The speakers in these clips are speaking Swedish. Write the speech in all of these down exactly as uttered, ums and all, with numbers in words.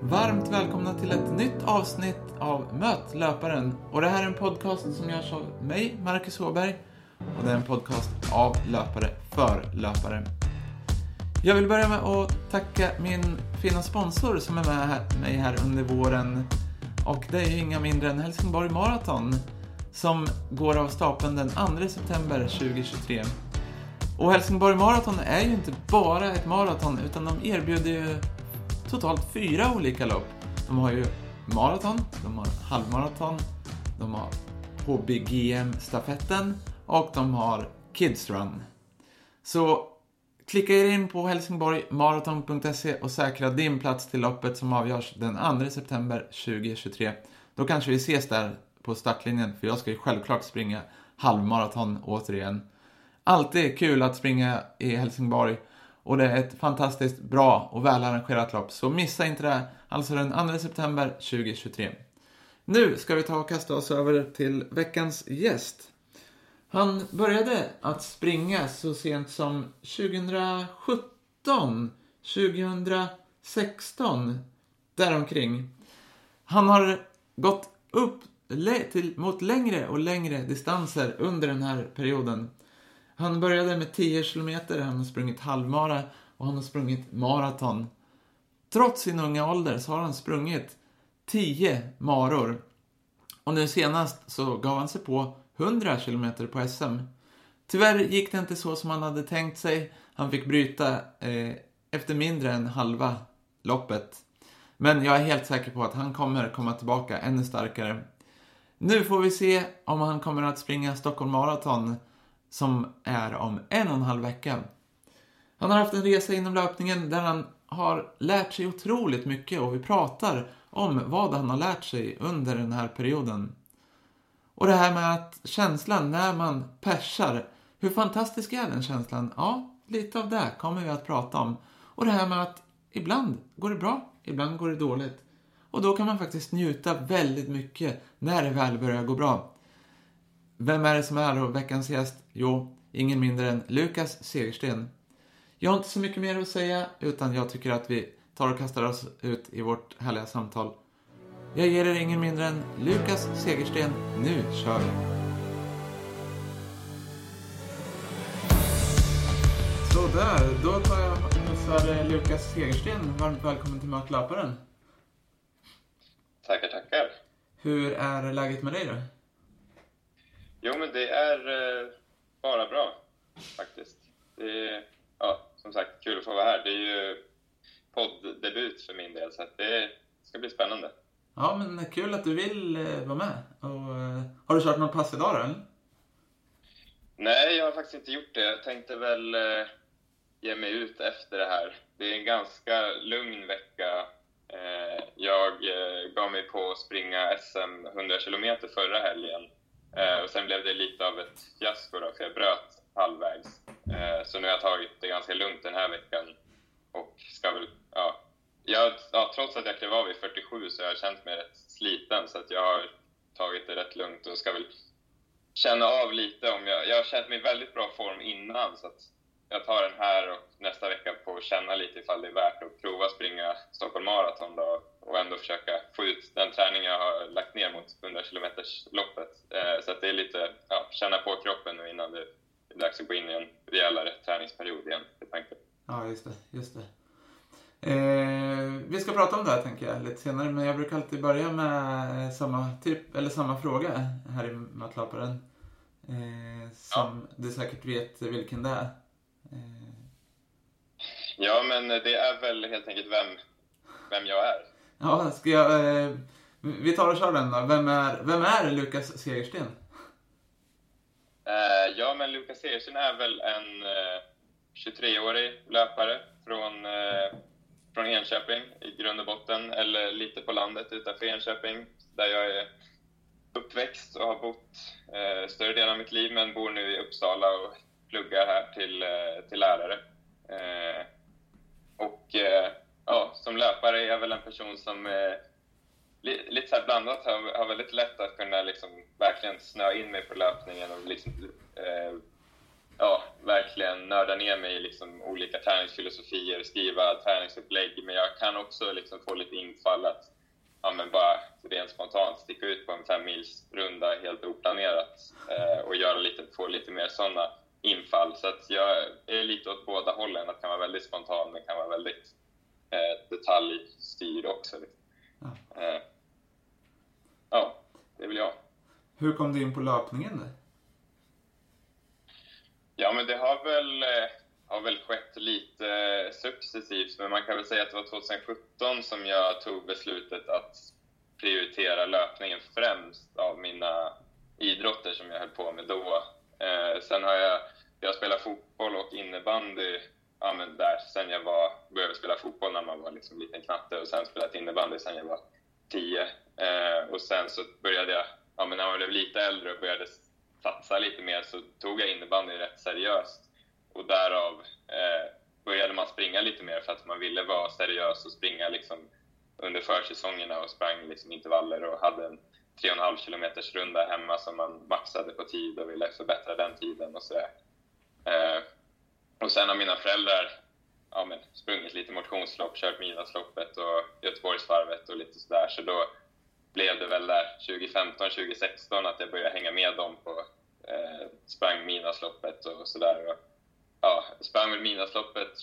Varmt välkomna till ett nytt avsnitt av Möt löparen. Och det här är en podcast som görs av mig, Marcus Åberg. Och det är en podcast av löpare för löpare. Jag vill börja med att tacka min fina sponsor som är med här, mig här under våren. Och det är ju inga mindre än Helsingborg Marathon som går av stapeln den andra september tjugohundratjugotre. Och Helsingborg Marathon är ju inte bara ett maraton utan de erbjuder ju totalt fyra olika lopp. De har ju maraton, de har halvmaraton, de har H B G M-stafetten och de har Kids Run. Så klicka er in på helsingborg marathon punkt se och säkra din plats till loppet som avgörs den andra september tjugohundratjugotre. Då kanske vi ses där på startlinjen, för jag ska ju självklart springa halvmaraton återigen. Alltid kul att springa i Helsingborg. Och det är ett fantastiskt bra och välarrangerat lopp. Så missa inte det. Alltså den andra september tjugohundratjugotre. Nu ska vi ta och kasta oss över till veckans gäst. Han började att springa så sent som tjugosjutton, tjugosexton. Däromkring. Han har gått upp till, mot längre och längre distanser under den här perioden. Han började med tio kilometer, han har sprungit halvmara och han har sprungit maraton. Trots sin unga ålder så har han sprungit tio maror. Och nu senast så gav han sig på hundra kilometer på S M. Tyvärr gick det inte så som han hade tänkt sig. Han fick bryta eh, efter mindre än halva loppet. Men jag är helt säker på att han kommer komma tillbaka ännu starkare. Nu får vi se om han kommer att springa Stockholm Marathon som är om en och en halv vecka. Han har haft en resa inom löpningen där han har lärt sig otroligt mycket och vi pratar om vad han har lärt sig under den här perioden. Och det här med att känslan när man persar, hur fantastisk är den känslan? Ja, lite av det kommer vi att prata om. Och det här med att ibland går det bra, ibland går det dåligt. Och då kan man faktiskt njuta väldigt mycket när det väl börjar gå bra. Vem är det som är då veckans gäst? Jo, ingen mindre än Lukas Segersten. Jag har inte så mycket mer att säga utan jag tycker att vi tar och kastar oss ut i vårt härliga samtal. Jag ger er ingen mindre än Lukas Segersten. Nu kör vi! Så där, då tar jag och hälsar Lukas Segersten. Varmt välkommen till Möt löparen. Tackar, tackar. Hur är läget med dig då? Jo, men det är eh, bara bra, faktiskt. Det är, ja, som sagt, kul att få vara här. Det är ju podddebut för min del, så att det ska bli spännande. Ja, men kul att du vill eh, vara med. Och, eh, har du kört någon pass idag då, eller? Nej, jag har faktiskt inte gjort det. Jag tänkte väl eh, ge mig ut efter det här. Det är en ganska lugn vecka. Eh, jag eh, gav mig på att springa S M hundra kilometer förra helgen. Eh, och sen blev det lite av ett fiasko då, för jag bröt halvvägs. Eh, så nu har jag tagit det ganska lugnt den här veckan. Och ska väl, ja, jag, ja trots att jag klev av i fyrtiosju så har jag känt mig rätt sliten. Så att jag har tagit det rätt lugnt och ska väl känna av lite om jag, jag har känt mig i väldigt bra form innan. Så att jag tar den här och nästa vecka på att känna lite ifall det är värt att prova springa Stockholm Marathon då. Och ändå försöka få ut den träning jag har lagt ner mot hundra kilometers loppet. Eh, så att det är lite, ja, känna på kroppen nu innan det är dags att gå in i en rejälare träningsperiod igen. Ja, just det. Just det. Eh, vi ska prata om det här tänker jag lite senare. Men jag brukar alltid börja med samma typ, eller samma fråga här i Möt löparen. Eh, som ja. Du säkert vet vilken det är. Eh. Ja, men det är väl helt enkelt vem, vem jag är. Ja, ska jag, eh, vi tar och kör den då. Vem är, vem är Lukas Segersten? Eh, ja, men Lukas Segersten är väl en eh, tjugotre-årig löpare från, eh, från Enköping i grund och botten. Eller lite på landet utanför Enköping. Där jag är uppväxt och har bott eh, större delen av mitt liv. Men bor nu i Uppsala och pluggar här till, eh, till lärare. Eh, och... Eh, Ja, som löpare är jag väl en person som eh, li, lite så här blandat har, har väldigt lätt att kunna liksom verkligen snöa in mig på löpningen och liksom, eh, ja, verkligen verkligen nörda ner mig i liksom olika träningsfilosofier, skriva träningsupplägg, men jag kan också liksom få lite infall att ja, men bara rent spontant sticka ut på en fem mils runda helt oplanerat eh, och göra lite, få lite mer sådana infall. Så att jag är lite åt båda hållen, att kan vara väldigt spontan men kan vara väldigt eh, detaljstyrd också. Ja. Eh, ja, det vill jag. Hur kom du in på löpningen då? Ja, men det har väl, har väl skett lite successivt, men man kan väl säga att det var tjugohundrasjutton som jag tog beslutet att prioritera löpningen främst av mina idrotter som jag höll på med då. Eh, sen har jag, jag spelat fotboll och innebandy ja, men där sen jag var, började spela fotboll när man var liksom liten knatte, och sen spelat innebandy sen jag var tio. Eh, och sen så började jag, ja, men när jag blev lite äldre och började satsa lite mer, så tog jag innebandy rätt seriöst. Och därav eh, började man springa lite mer för att man ville vara seriös och springa liksom under försäsongerna, och sprang liksom intervaller och hade en tre och en halv kilometers runda hemma som man maxade på tid och ville förbättra den tiden och sådär. Eh, och sen har mina föräldrar ja, men, sprungit lite motionslopp, kört Midnattsloppet och Göteborgsvarvet och lite sådär, så då blev det väl där tjugofemton tjugosexton att jag började hänga med dem på eh, sprang Midnattsloppet och sådär. Och, ja, sprang väl Midnattsloppet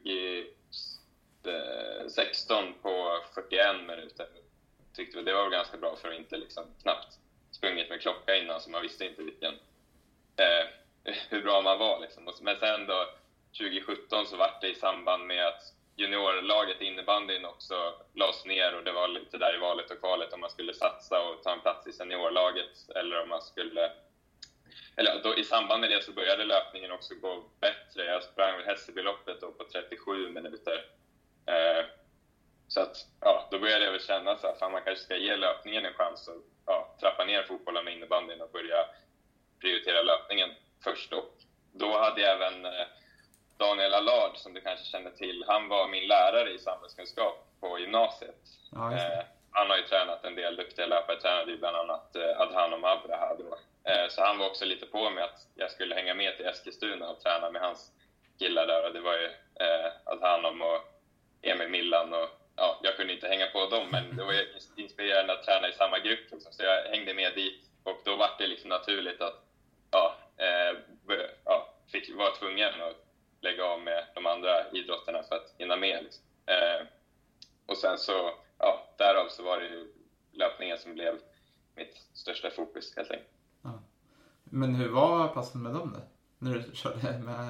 tjugosexton på fyrtioen minuter. Tyckte väl det var ganska bra för att inte liksom knappt sprungit med klocka innan, så man visste inte vilken, eh, hur bra man var. Liksom. Men sen då tjugosjutton så var det i samband med att juniorlaget innebandyn också lades ner, och det var lite där i valet och kvalet om man skulle satsa och ta en plats i seniorlaget eller om man skulle, eller då, i samband med det så började löpningen också gå bättre. Jag sprang väl Hässelbyloppet då på trettiosju minuter. Eh, så att ja, då började jag väl känna så att fan, man kanske ska ge löpningen en chans och ja, trappa ner fotbollen med innebandyn och börja prioritera löpningen först. Och då hade jag även eh, Daniel Allard, som du kanske känner till, han var min lärare i samhällskunskap på gymnasiet. Ja, eh, han har ju tränat en del duktiga löpare, tränade ju bland annat eh, Adhanom Abraha då. Eh, så han var också lite på mig att jag skulle hänga med till Eskilstuna och träna med hans killar där. Och det var ju eh, Adhanom och Emil Millan, och ja, jag kunde inte hänga på dem, men det var ju inspirerande att träna i samma grupp liksom. Så jag hängde med dit, och då var det liksom naturligt att ja, eh, ja, fick vara tvungen att lägga av med de andra idrotterna för att hinna med. Liksom. Eh, och sen så, ja, därav så var det ju löpningen som blev mitt största fokus helt enkelt. Ja. Men hur var passen med dem då? När du körde med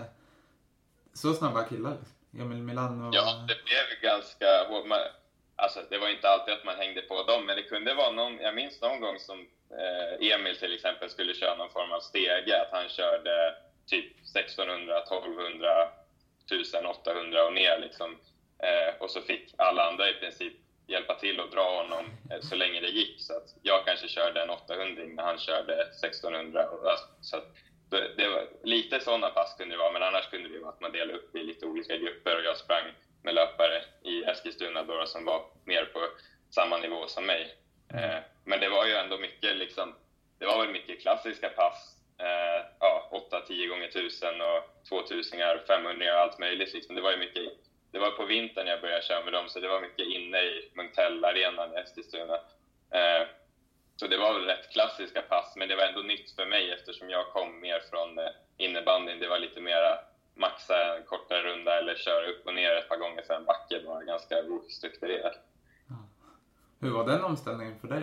så snabba killar liksom? Emil Milan och... Ja, det blev ganska... Alltså, det var inte alltid att man hängde på dem, men det kunde vara någon... Jag minns någon gång som eh, Emil till exempel skulle köra någon form av stege, att han körde typ sextonhundra, tolvhundra, tusen åttahundra och ner liksom. Eh, och så fick alla andra i princip hjälpa till och dra honom eh, så länge det gick. Så att jag kanske körde en åttahundra när han körde sextonhundra. Och, alltså, så att det, det var lite sådana pass kunde det vara, men annars kunde det vara att man delade upp i lite olika grupper, och jag sprang med löpare i Eskilstuna då, som var mer på samma nivå som mig. Eh, men det var ju ändå mycket liksom, det var väl mycket klassiska pass. Eh, ja, åtta tio gånger tusen och tvåtusingar, femhundra och allt möjligt liksom. Det var ju mycket, det var på vintern jag började köra med dem, så det var mycket inne i Munktell-arenan i Eskilstuna. Eh, så det var väl rätt klassiska pass, men det var ändå nytt för mig eftersom jag kom mer från eh, innebandyn. Det var lite mera maxa en kortare runda eller köra upp och ner ett par gånger för en backe. Det var ganska ostrukturerat. Ja. Hur var den omställningen för dig?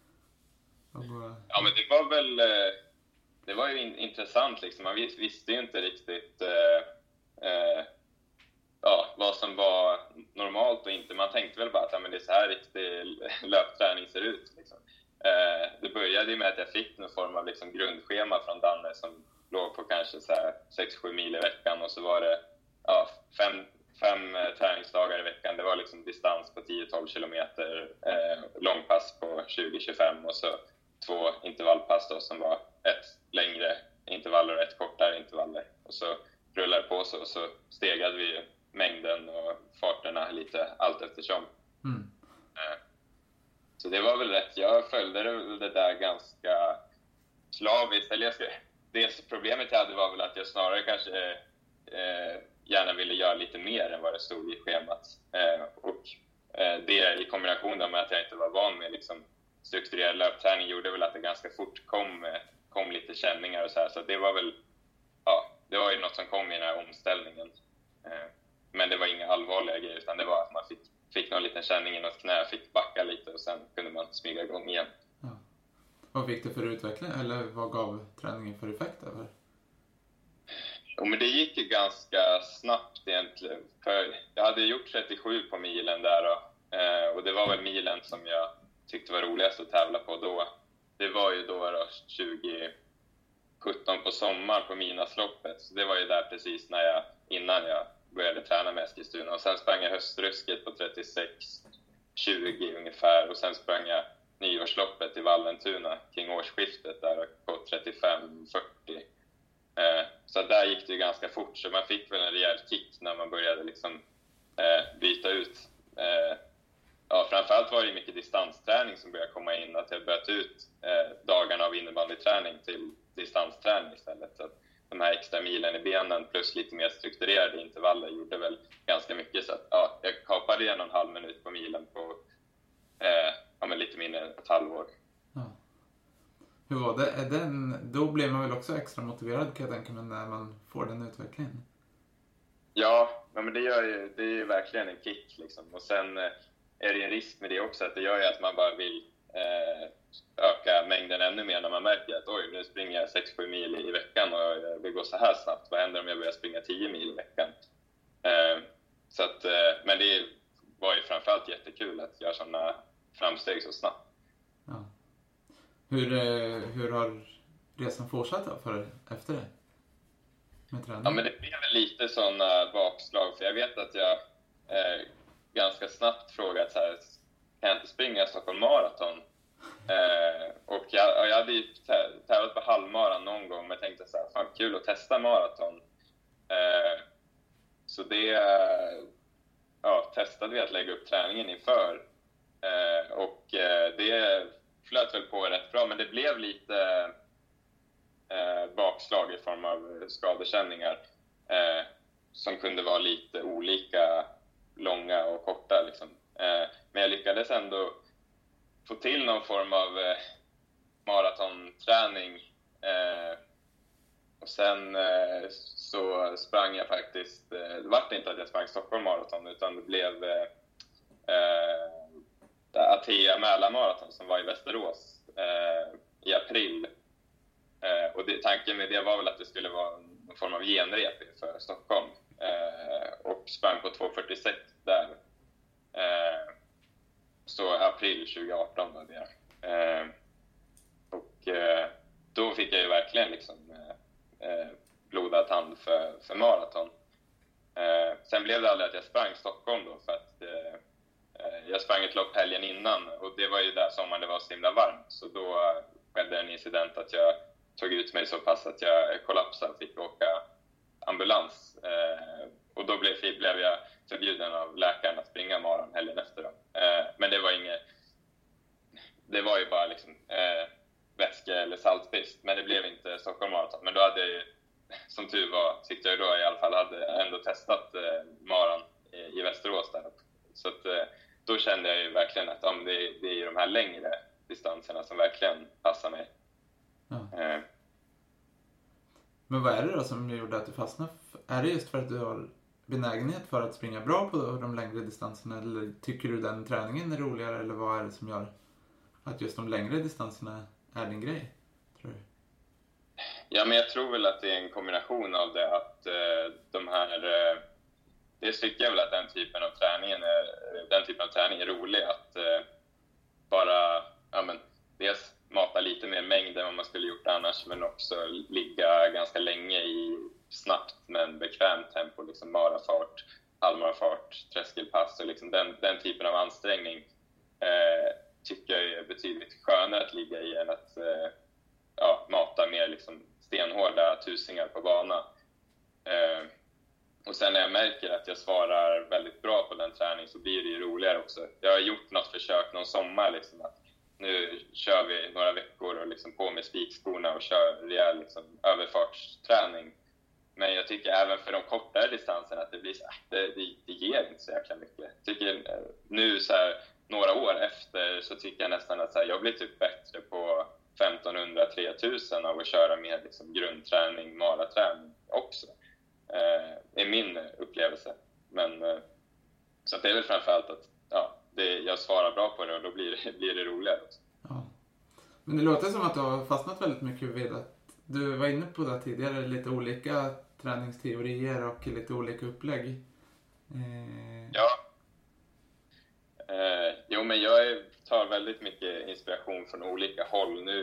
Ja, men det var väl... Eh, Det var ju in, intressant liksom. Man vis, visste ju inte riktigt eh, eh, ja, vad som var normalt och inte. Man tänkte väl bara att ja, men det är så här riktig löpträning ser ut. Liksom. Eh, det började ju med att jag fick någon form av liksom, grundschema från Danne som låg på kanske sex sju mil i veckan. Och så var det ja, fem, fem eh, träningsdagar i veckan. Det var liksom distans på tio tolv kilometer, eh, långpass på tjugo tjugofem och så två intervallpass då, som var ett längre intervaller och ett kortare intervaller. Och så rullade det på så, så stegade vi mängden och farterna lite allt eftersom. Mm. Så det var väl rätt. Jag följde det där ganska slaviskt. Eller jag ska, det problemet jag hade var väl att jag snarare kanske eh, gärna ville göra lite mer än vad det stod i schemat. Eh, och eh, det i kombination med att jag inte var van med liksom, strukturerad löpträning gjorde väl att det ganska fort kom, eh, kom lite känningar och så här. Så det var väl, ja, det var ju något som kom i den här omställningen. Eh, men det var inga allvarliga grejer, utan det var att man fick, fick någon liten känning i något knä, fick backa lite och sen kunde man smyga igång igen. Ja. Vad fick det för utveckling, eller vad gav träningen för effekt över? Jo, men det gick ju ganska snabbt egentligen. För jag hade gjort trettiosju på milen där då, eh, och det var väl milen som jag tyckte var roligast att tävla på då. Det var ju då, då tjugo sjutton på sommaren på Midnattsloppet. Så det var ju där precis när jag, innan jag började träna med Eskilstuna. Och sen sprang jag höstrusket på trettiosex tjugo ungefär. Och sen sprang jag nyårsloppet i Vallentuna kring årsskiftet där på trettiofem fyrtio. Eh, så där gick det ju ganska fort. Så man fick väl en rejäl kick när man började liksom, eh, byta ut. Eh, ja, framförallt var det mycket distansträning som började komma in. Att jag bytte ut eh, dagarna av innebandyträning till distansträning istället. Så att de här extra milen i benen plus lite mer strukturerade intervaller gjorde väl ganska mycket. Så att, ja, jag kapade igen en halv minut på milen på eh, ja, men lite mindre än ett halvår. Ja. Hur var det? Är den, då blir man väl också extra motiverad, kan jag tänka mig, när man får den utvecklingen? Ja, men det, gör ju, det är ju verkligen en kick. Liksom. Och sen eh, är det en risk med det också, att det gör ju att man bara vill eh, öka mängden ännu mer när man märker att oj, nu springer jag sex sju mil i veckan och jag vill gå så här snabbt. Vad händer om jag börjar springa tio mil i veckan? Eh, så att, eh, men det var ju framförallt jättekul att göra sådana framsteg så snabbt. Ja. Hur, hur har resan fortsatt då för, efter det? Med träning? Ja, men det blev lite sådana bakslag. För jag vet att jag eh, ganska snabbt frågat så här, kan jag inte springa Stockholm Marathon? Eh, och jag, jag hade ju tävlat på halvmaran någon gång, men jag tänkte så här, fan kul att testa maraton. Eh, så det ja, testade vi att lägga upp träningen inför. Eh, och eh, det flöt väl på rätt bra, men det blev lite eh, bakslag i form av skadekänningar eh, som kunde vara lite olika långa och korta liksom. eh, men jag lyckades ändå få till någon form av eh, maratonträning eh, och sen eh, så sprang jag faktiskt eh, det var inte att jag sprang Stockholm Marathon, utan det blev eh, eh, Atea Mälarmarathon som var i Västerås eh, i april. Eh, och det, tanken med det var väl att det skulle vara en form av genrep för Stockholm. Eh, och sprang på två fyrtiosex där. Eh, så april tjugo arton var det. Eh, och eh, då fick jag ju verkligen liksom eh, blodad hand för, för maraton. Eh, sen blev det aldrig att jag sprang Stockholm då, för att eh, jag sprang ett lopp helgen innan och det var ju där sommaren det var så himla varmt. Så då skedde en incident att jag tog ut mig så pass att jag kollapsade och fick åka ambulans. Eh, och då blev, blev jag förbjuden av läkaren att springa maran helgen efter. Då. Eh, men det var inget, det var ju bara liksom eh, vätske eller saltbrist. Men det blev inte Stockholm Marathon. Men då hade jag ju, som tur var, tyckte jag då i alla fall, hade ändå testat eh, maran i, i Västerås där uppe. Så att, eh, då kände jag ju verkligen att ja, det, det är ju de här längre distanserna som verkligen passar mig. Ja. Eh. Men vad är det då som gjorde att du fastnade? Är det just för att du har benägenhet för att springa bra på de längre distanserna? Eller tycker du den träningen är roligare? Eller vad är det som gör att just de längre distanserna är din grej, tror du? Ja, men jag tror väl att det är en kombination av det. Att eh, de här... Eh, det tycker jag väl att den typen av träning är, den typen av träning är rolig. Att eh, bara ja, men, dels mata lite mer mängd än vad man skulle gjort annars, men också ligga ganska länge i snabbt men bekvämt tempo, liksom marafart, halvmarafart, tröskelpass och liksom den, den typen av ansträngning eh, tycker jag är betydligt skönare att ligga i än att eh, ja, mata mer liksom stenhårda tusingar på bana. Eh, och sen när jag märker att jag svarar väldigt bra på den träningen så blir det ju roligare också. Jag har gjort något försök någon sommar liksom att nu kör vi några veckor och liksom på med spikskorna och kör rejäl liksom överfartsträning Men jag tycker även för de kortare distanserna att det blir så, det, det, det ger inte så jäkla mycket. Jag tycker nu så här, några år efter så tycker jag nästan att så här, jag blir typ bättre på femtonhundra till tre tusen av att köra mer liksom grundträning, maraträning också. Eh, är min upplevelse. Men eh, så att det är väl framförallt att ja, det, jag svarar bra på det och då blir det, blir det roligare också. Ja. Men det låter som att du har fastnat väldigt mycket vid att du var inne på det tidigare, lite olika träningsteorier och lite olika upplägg. Eh... Ja. Eh, jo, men jag tar väldigt mycket inspiration från olika håll nu.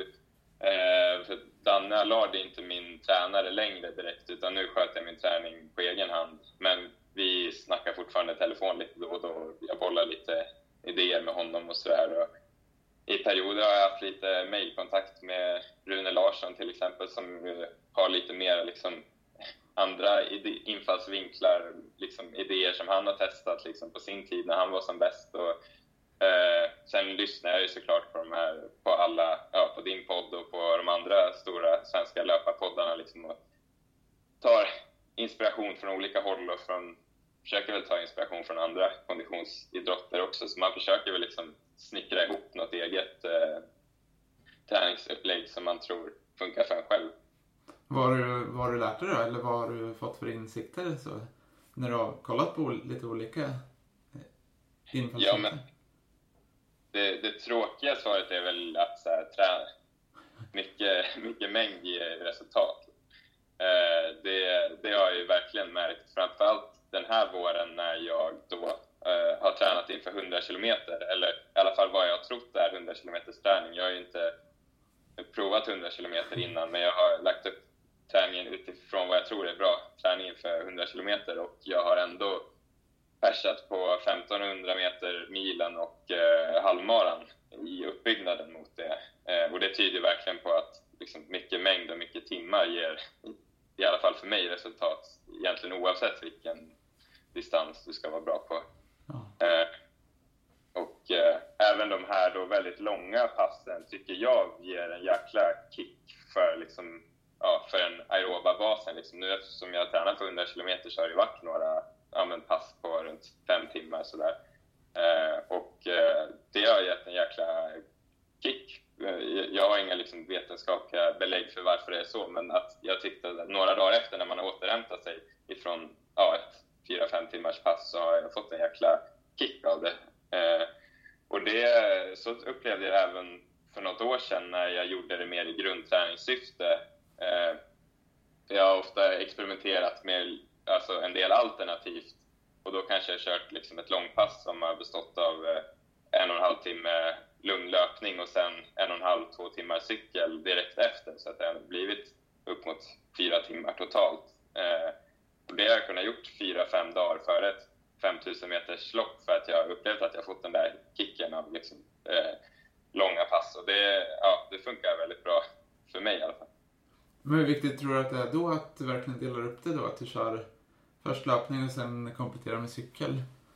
Eh, för Danne Allard är inte min tränare längre direkt, utan nu sköter jag min träning på egen hand. Men vi snackar fortfarande telefon lite då och då. Jag bollar lite idéer med honom och sådär. I perioder har jag haft lite mejlkontakt med Rune Larsson till exempel, som har lite mer liksom andra ide- infallsvinklar, liksom idéer som han har testat liksom på sin tid när han var som bäst. Och, eh, sen lyssnar jag ju såklart på de här, på alla, ja, på din podd och på de andra stora svenska löparpoddarna liksom, och tar inspiration från olika håll och från, försöker väl ta inspiration från andra konditionsidrotter också, så man försöker väl liksom snickra ihop något eget eh, träningsupplägg som man tror funkar för en själv. Vad har du, vad har du lärt dig då? Eller vad har du fått för insikter så, när du har kollat på lite olika infallsvinklar? Ja, men det, det tråkiga svaret är väl att så här, träna mycket, mycket mängd ger resultat. Eh, det, det har jag ju verkligen märkt, framförallt den här våren när jag då eh, har tränat inför hundra kilometer, eller i alla fall vad jag har trott är hundra kilometers träning. Jag har ju inte provat hundra kilometer innan, men jag har lagt upp träningen utifrån vad jag tror är bra träning för hundra kilometer, och jag har ändå persat på femtonhundra meter milen och eh, halvmaran i uppbyggnaden mot det. Eh, och det tyder verkligen på att liksom, mycket mängd och mycket timmar ger, i alla fall för mig, resultat egentligen oavsett vilken distans du ska vara bra på. Ja. Eh, och eh, även de här då väldigt långa passen tycker jag ger en jäkla kick för, liksom, ja, för den aeroba basen. Liksom. Nu eftersom jag tränar för hundra kilometer så har det varit några ja, men pass på runt fem timmar sådär. Eh, och eh, det har gett en jäkla kick. Jag har inga liksom, vetenskapliga belägg för varför det är så, men att jag tyckte att några dagar efter när man har återhämtat sig ifrån ja, ett fyra fem timmars pass så har jag fått en jäkla kick av det. Eh, och det så upplevde jag även för något år sedan när jag gjorde det mer i grundträningssyfte. Eh, jag har ofta experimenterat med alltså, en del alternativt, och då kanske jag kört liksom, ett långpass som har bestått av eh, en och en halv timme lugn löpning och sen en och en halv, två timmar cykel direkt efter, så att det har blivit upp mot fyra timmar totalt. Eh, och det har jag kunnat gjort fyra, fem dagar före ett femtusen meters lopp, för att jag har upplevt att jag fått den där kicken av liksom, eh, långa pass, och det, ja, det funkar väldigt bra för mig i alla fall. Men hur viktigt tror du att det är då att du verkligen delar upp det då, att du kör först löpning och sen kompletterar med cykel?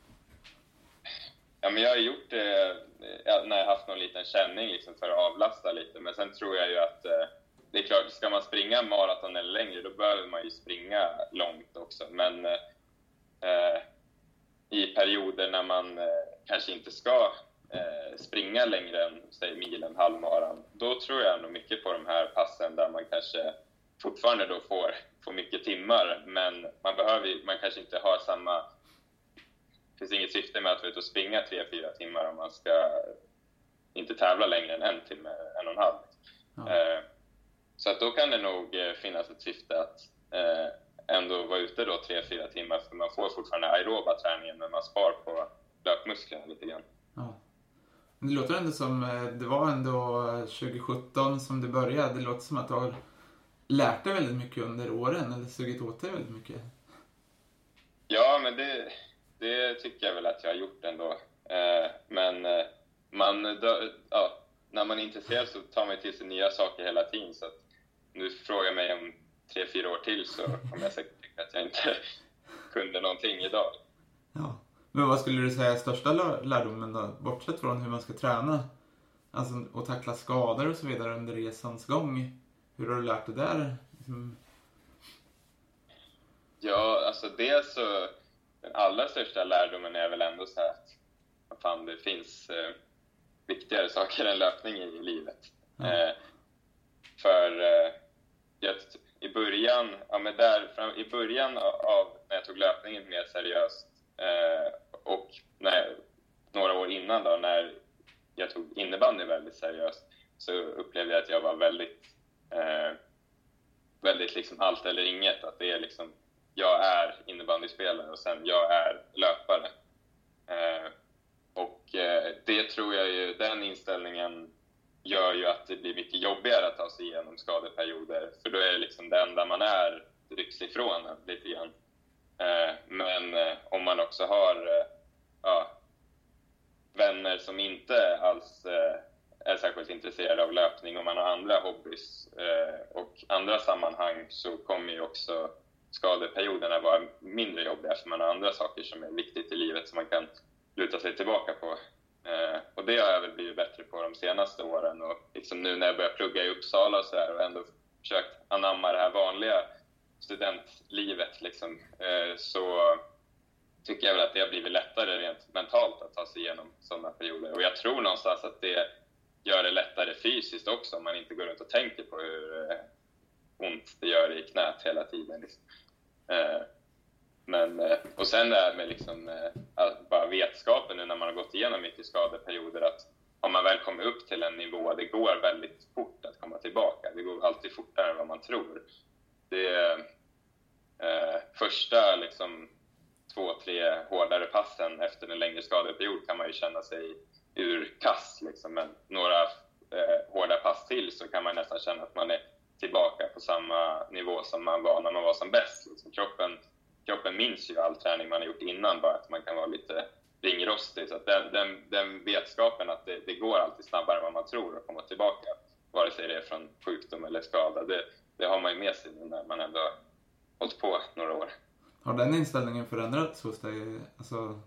Ja, men jag har gjort det när jag haft någon liten känning liksom, för att avlasta lite, men sen tror jag ju att eh, det är klart, ska man springa maraton eller längre, då behöver man ju springa långt också, men eh, i perioder när man eh, kanske inte ska eh, springa längre än säg milen, halvmaran, då tror jag nog mycket på de här passen där man kanske fortfarande då får, får mycket timmar, men man behöver, man kanske inte har samma, det finns inget syfte med att vara ute och springa tre fyra timmar om man ska inte tävla längre än en timme, en och en halv. Ja. Eh, så att då kan det nog finnas ett syfte att eh, ändå vara ute då tre fyra timmar, för man får fortfarande aeroba träningen, men man spar på löpmusklerna lite grann. Ja. Det låter ändå som, det var ändå tjugo sjutton som du började, det låter som att du har lärt dig väldigt mycket under åren, eller sugit åt dig väldigt mycket. Ja, men det, det tycker jag väl att jag har gjort ändå. Eh, men man, då, ja, när man är intresserad så tar man till sig nya saker hela tiden, så att nu frågar mig om tre, fyra år till så kommer jag säkert tycka att jag inte kunde någonting idag. Ja. Men vad skulle du säga är största lärdomen då, bortsett från hur man ska träna? Alltså att tackla skador och så vidare under resans gång. Hur har du lärt dig där? Liksom... alltså det så, den allra största lärdomen är väl ändå så här att fan, det finns eh, viktigare saker än löpning i livet. Mm. Eh, för eh, jag, i början, ja, men där, fram, i början av när jag tog löpningen mer seriöst eh, och när, några år innan då, när jag tog innebandy väldigt seriöst, så upplevde jag att jag var väldigt eh, väldigt liksom allt eller inget, att det är liksom jag är innebandyspelare och sen jag är löpare. Eh, och eh, det tror jag ju, den inställningen gör ju att det blir mycket jobbigare att ta sig igenom skadeperioder, för då är det liksom det enda man är rycks ifrån lite grann. Eh, men eh, om man också har eh, ja, vänner som inte alls eh, är särskilt intresserade av löpning, och man har andra hobbys eh, och andra sammanhang, så kommer ju också skadeperioderna vara mindre jobbiga, för man har andra saker som är viktigt i livet som man kan luta sig tillbaka på. Eh, och det har jag väl blivit bättre på de senaste åren, och liksom nu när jag börjar plugga i Uppsala och så här, och ändå försökt anamma det här vanliga studentlivet liksom, eh, så tycker jag väl att det har blivit lättare rent mentalt att ta sig igenom sådana perioder. Och jag tror någonstans att det gör det lättare fysiskt också, om man inte går runt och tänker på hur eh, ont det gör i knät hela tiden. Liksom. Eh, men, eh, och sen det här med liksom, eh, bara vetskapen nu när man har gått igenom mycket skadeperioder, att om man väl kommer upp till en nivå, det går väldigt fort att komma tillbaka. Det går alltid fortare än vad man tror. Det eh, första liksom, två, tre hårdare passen efter en längre skadeperiod kan man ju känna sig ur kass. Liksom. Men några eh, hårda pass till så kan man nästan känna att man är tillbaka på samma nivå som man var när man var som bäst. Liksom. Kroppen, kroppen minns ju all träning man har gjort innan, bara att man kan vara lite ringrostig. Så att den, den, den vetskapen att det, det går alltid snabbare än vad man tror att komma tillbaka, vare sig det är från sjukdom eller skada, det, det har man ju med sig när man ändå har hållit på några år. Har den inställningen förändrats hos dig? Alltså,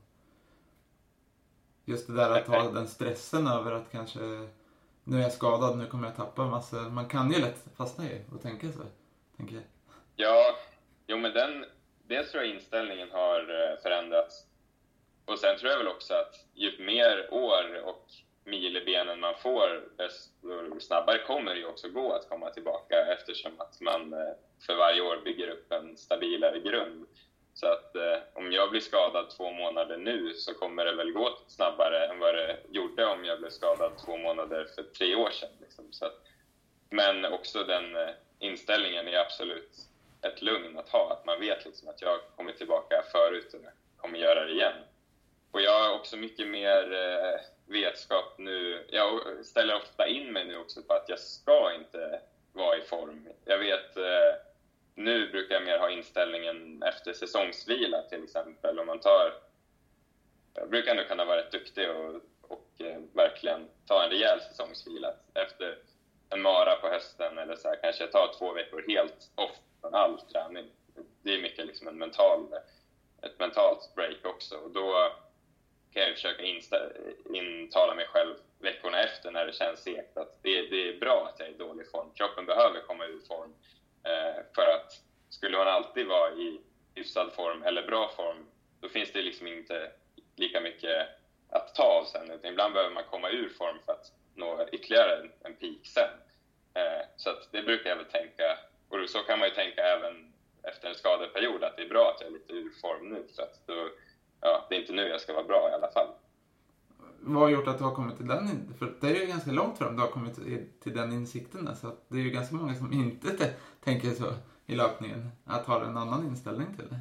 just det där att ha den stressen över att kanske nu är jag skadad, nu kommer jag tappa massor. Man kan ju lätt fastna i och tänka så, tänker jag. Ja, jo men den, det tror jag inställningen har förändrats. Och sen tror jag väl också att ju mer år och mil i benen man får, desto snabbare kommer det ju också gå att komma tillbaka, eftersom att man för varje år bygger upp en stabilare grund. Så att eh, om jag blir skadad två månader nu, så kommer det väl gå snabbare än vad det gjorde om jag blev skadad två månader för tre år sedan. Liksom. Så att, men också den eh, inställningen är absolut ett lugn att ha. Att man vet liksom att jag kommer tillbaka förut och kommer göra det igen. Och jag har också mycket mer eh, vetskap nu. Jag ställer ofta in mig nu också på att jag ska inte vara i form. Jag vet... Eh, Nu brukar jag mer ha inställningen efter säsongsvila till exempel. Om man tar, jag brukar nog kunna vara rätt duktig och, och eh, verkligen ta en rejäl säsongsvila. Efter en mara på hösten eller så här, kanske jag tar två veckor helt off från all träning. Det är mycket liksom en mental, ett mentalt break också. Och då kan jag försöka insta- intala mig själv veckorna efter när det känns segt att det, det är bra att jag är i dålig form. Kroppen behöver komma ur form. För att skulle man alltid vara i hyfsad form eller bra form, då finns det liksom inte lika mycket att ta av sen. Ibland behöver man komma ur form för att nå ytterligare en, en peak sen. Så att det brukar jag väl tänka, och så kan man ju tänka även efter en skadeperiod, att det är bra att jag är lite ur form nu, för att då, ja, det är inte nu jag ska vara bra i alla fall. Vad har gjort att du har kommit till den? För det är ju ganska långt fram du har kommit till den insikten där, så att det är ju ganska många som inte t- tänker så i löpningen, att ha en annan inställning till det.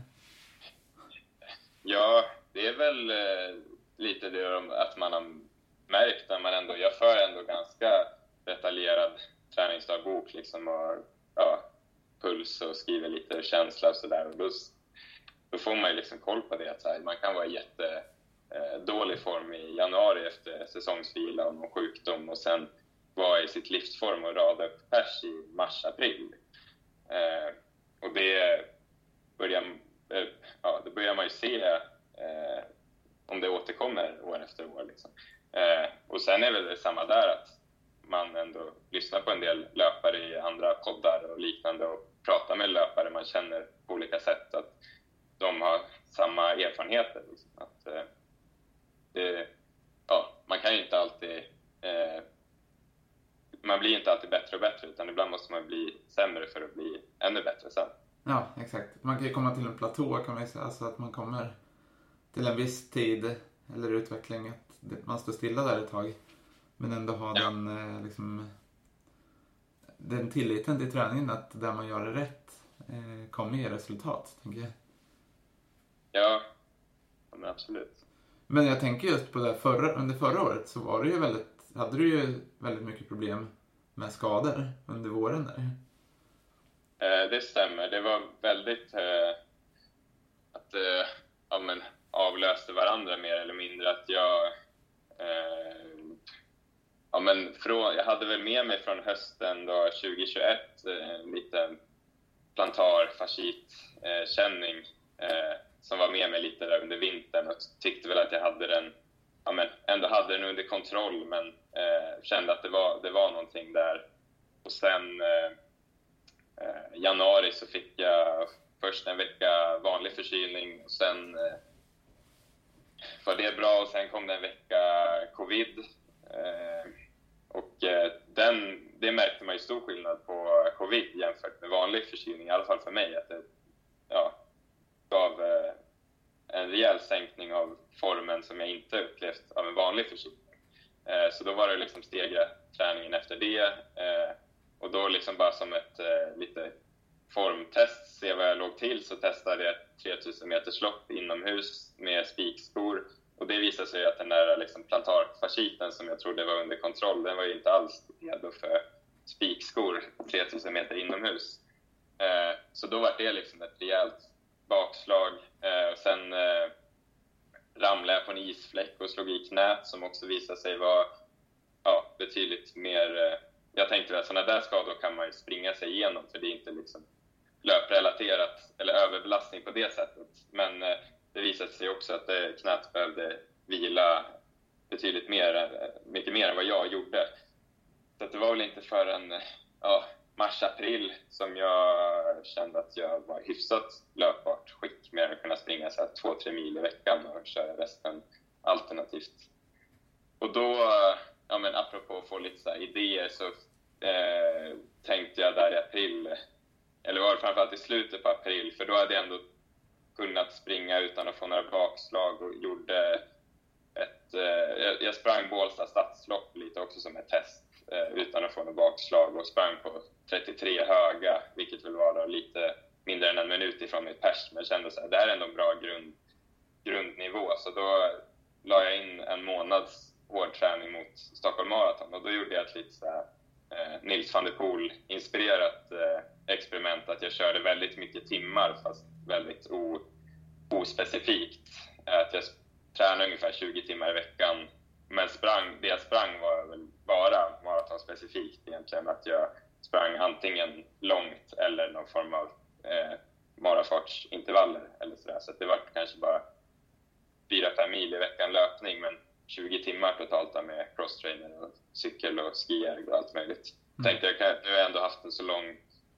Ja, det är väl eh, lite det att man har märkt när man ändå, jag för ändå ganska detaljerad träningsdagbok liksom, och ja, puls och skriver lite känsla och sådär, och då, då får man ju liksom koll på det, att så här, man kan vara jätte dålig form i januari efter säsongsvila och någon sjukdom, och sen vara i sitt livsform och rada upp pers i mars-april. Eh, och det börjar, eh, ja, det börjar man ju se eh, om det återkommer år efter år. Liksom. Eh, och sen är väl det samma där, att man ändå lyssnar på en del löpare i andra poddar och liknande och pratar med löpare man känner på olika sätt. Att de har samma erfarenheter. Liksom. Att, eh, det, ja, man kan ju inte alltid... Eh, man blir inte alltid bättre och bättre, utan ibland måste man bli sämre för att bli ännu bättre sen. Ja, exakt. Man kan ju komma till en platå, kan man säga. Alltså att man kommer till en viss tid eller utveckling, att man står stilla där ett tag. Men ändå ha ja. den, eh, liksom, den tilliten till träningen, att där man gör det rätt eh, kommer ge resultat, tänker jag. Ja, men absolut. Men jag tänker just på det, förra, under förra året så var det ju väldigt, hade du ju väldigt mycket problem med skador under våren där. Eh, det stämmer. Det var väldigt eh, att eh, ja, men, avlöste varandra mer eller mindre. Att jag eh, ja, men från, jag hade väl med mig från hösten då tjugohundratjugoett eh, lite plantar fascit eh, känning eh, som var med mig lite där under vintern, och tyckte väl att jag hade den, ja, men ändå hade den under kontroll, men eh, kände att det var, det var någonting där. Och sen eh, eh, januari så fick jag först en vecka vanlig förkylning, och sen eh, var det bra, och sen kom det en vecka covid. Eh, och eh, den, det märkte man ju stor skillnad på covid jämfört med vanlig förkylning, i alla fall för mig, att det ja, gav eh, en rejäl sänkning av formen som jag inte upplevt av en vanlig förkylning. Eh, så då var det liksom stegra träningen efter det, eh, och då liksom bara som ett eh, lite formtest, se vad jag låg till, så testade jag tretusen meters lopp inomhus med spikskor, och det visade sig att den där liksom plantarfasciten som jag trodde var under kontroll, den var ju inte alls redo för spikskor tretusen meter inomhus. Eh, så då var det liksom ett rejält bakslag. Eh, och sen eh, ramlade jag på en isfläck och slog i knät, som också visade sig vara ja, betydligt mer... Eh, jag tänkte att sådana där skador kan man ju springa sig igenom, för det är inte liksom löprelaterat eller överbelastning på det sättet. Men eh, det visade sig också att eh, knät behövde vila betydligt mer, mycket mer än vad jag gjorde. Så att det var väl inte förrän ja, mars-april som jag kände att jag var hyfsat löpbart skick med att kunna springa så här två, tre mil i veckan och köra resten alternativt. Och då, ja men apropå att få lite så här idéer, så eh, tänkte jag där i april, eller var det framförallt i slutet på april, för då hade jag ändå kunnat springa utan att få några bakslag, och gjorde ett, eh, jag sprang Bålsta stadslopp lite också som ett test eh, utan att få några bakslag, och sprang på trettiotre höga, vilket väl var då lite mindre än en minut ifrån mitt pers, men kände så här, det här är ändå en bra grund, grundnivå. Så då la jag in en månads hårdträning mot Stockholm Marathon, och då gjorde jag ett lite så här, eh, Nils van der Poel inspirerat eh, experiment, att jag körde väldigt mycket timmar fast väldigt o, ospecifikt. Att jag tränade ungefär tjugo timmar i veckan, men sprang, det jag sprang var väl bara maratonspecifikt egentligen. Att jag sprang antingen långt eller någon form av eh, marafartsintervaller eller sådär. Så det var kanske bara fyra fem mil i veckan löpning, men tjugo timmar totalt med crosstrainer och cykel och skierg och allt möjligt. Mm. Tänkte jag, kan, nu har jag ändå haft en så lång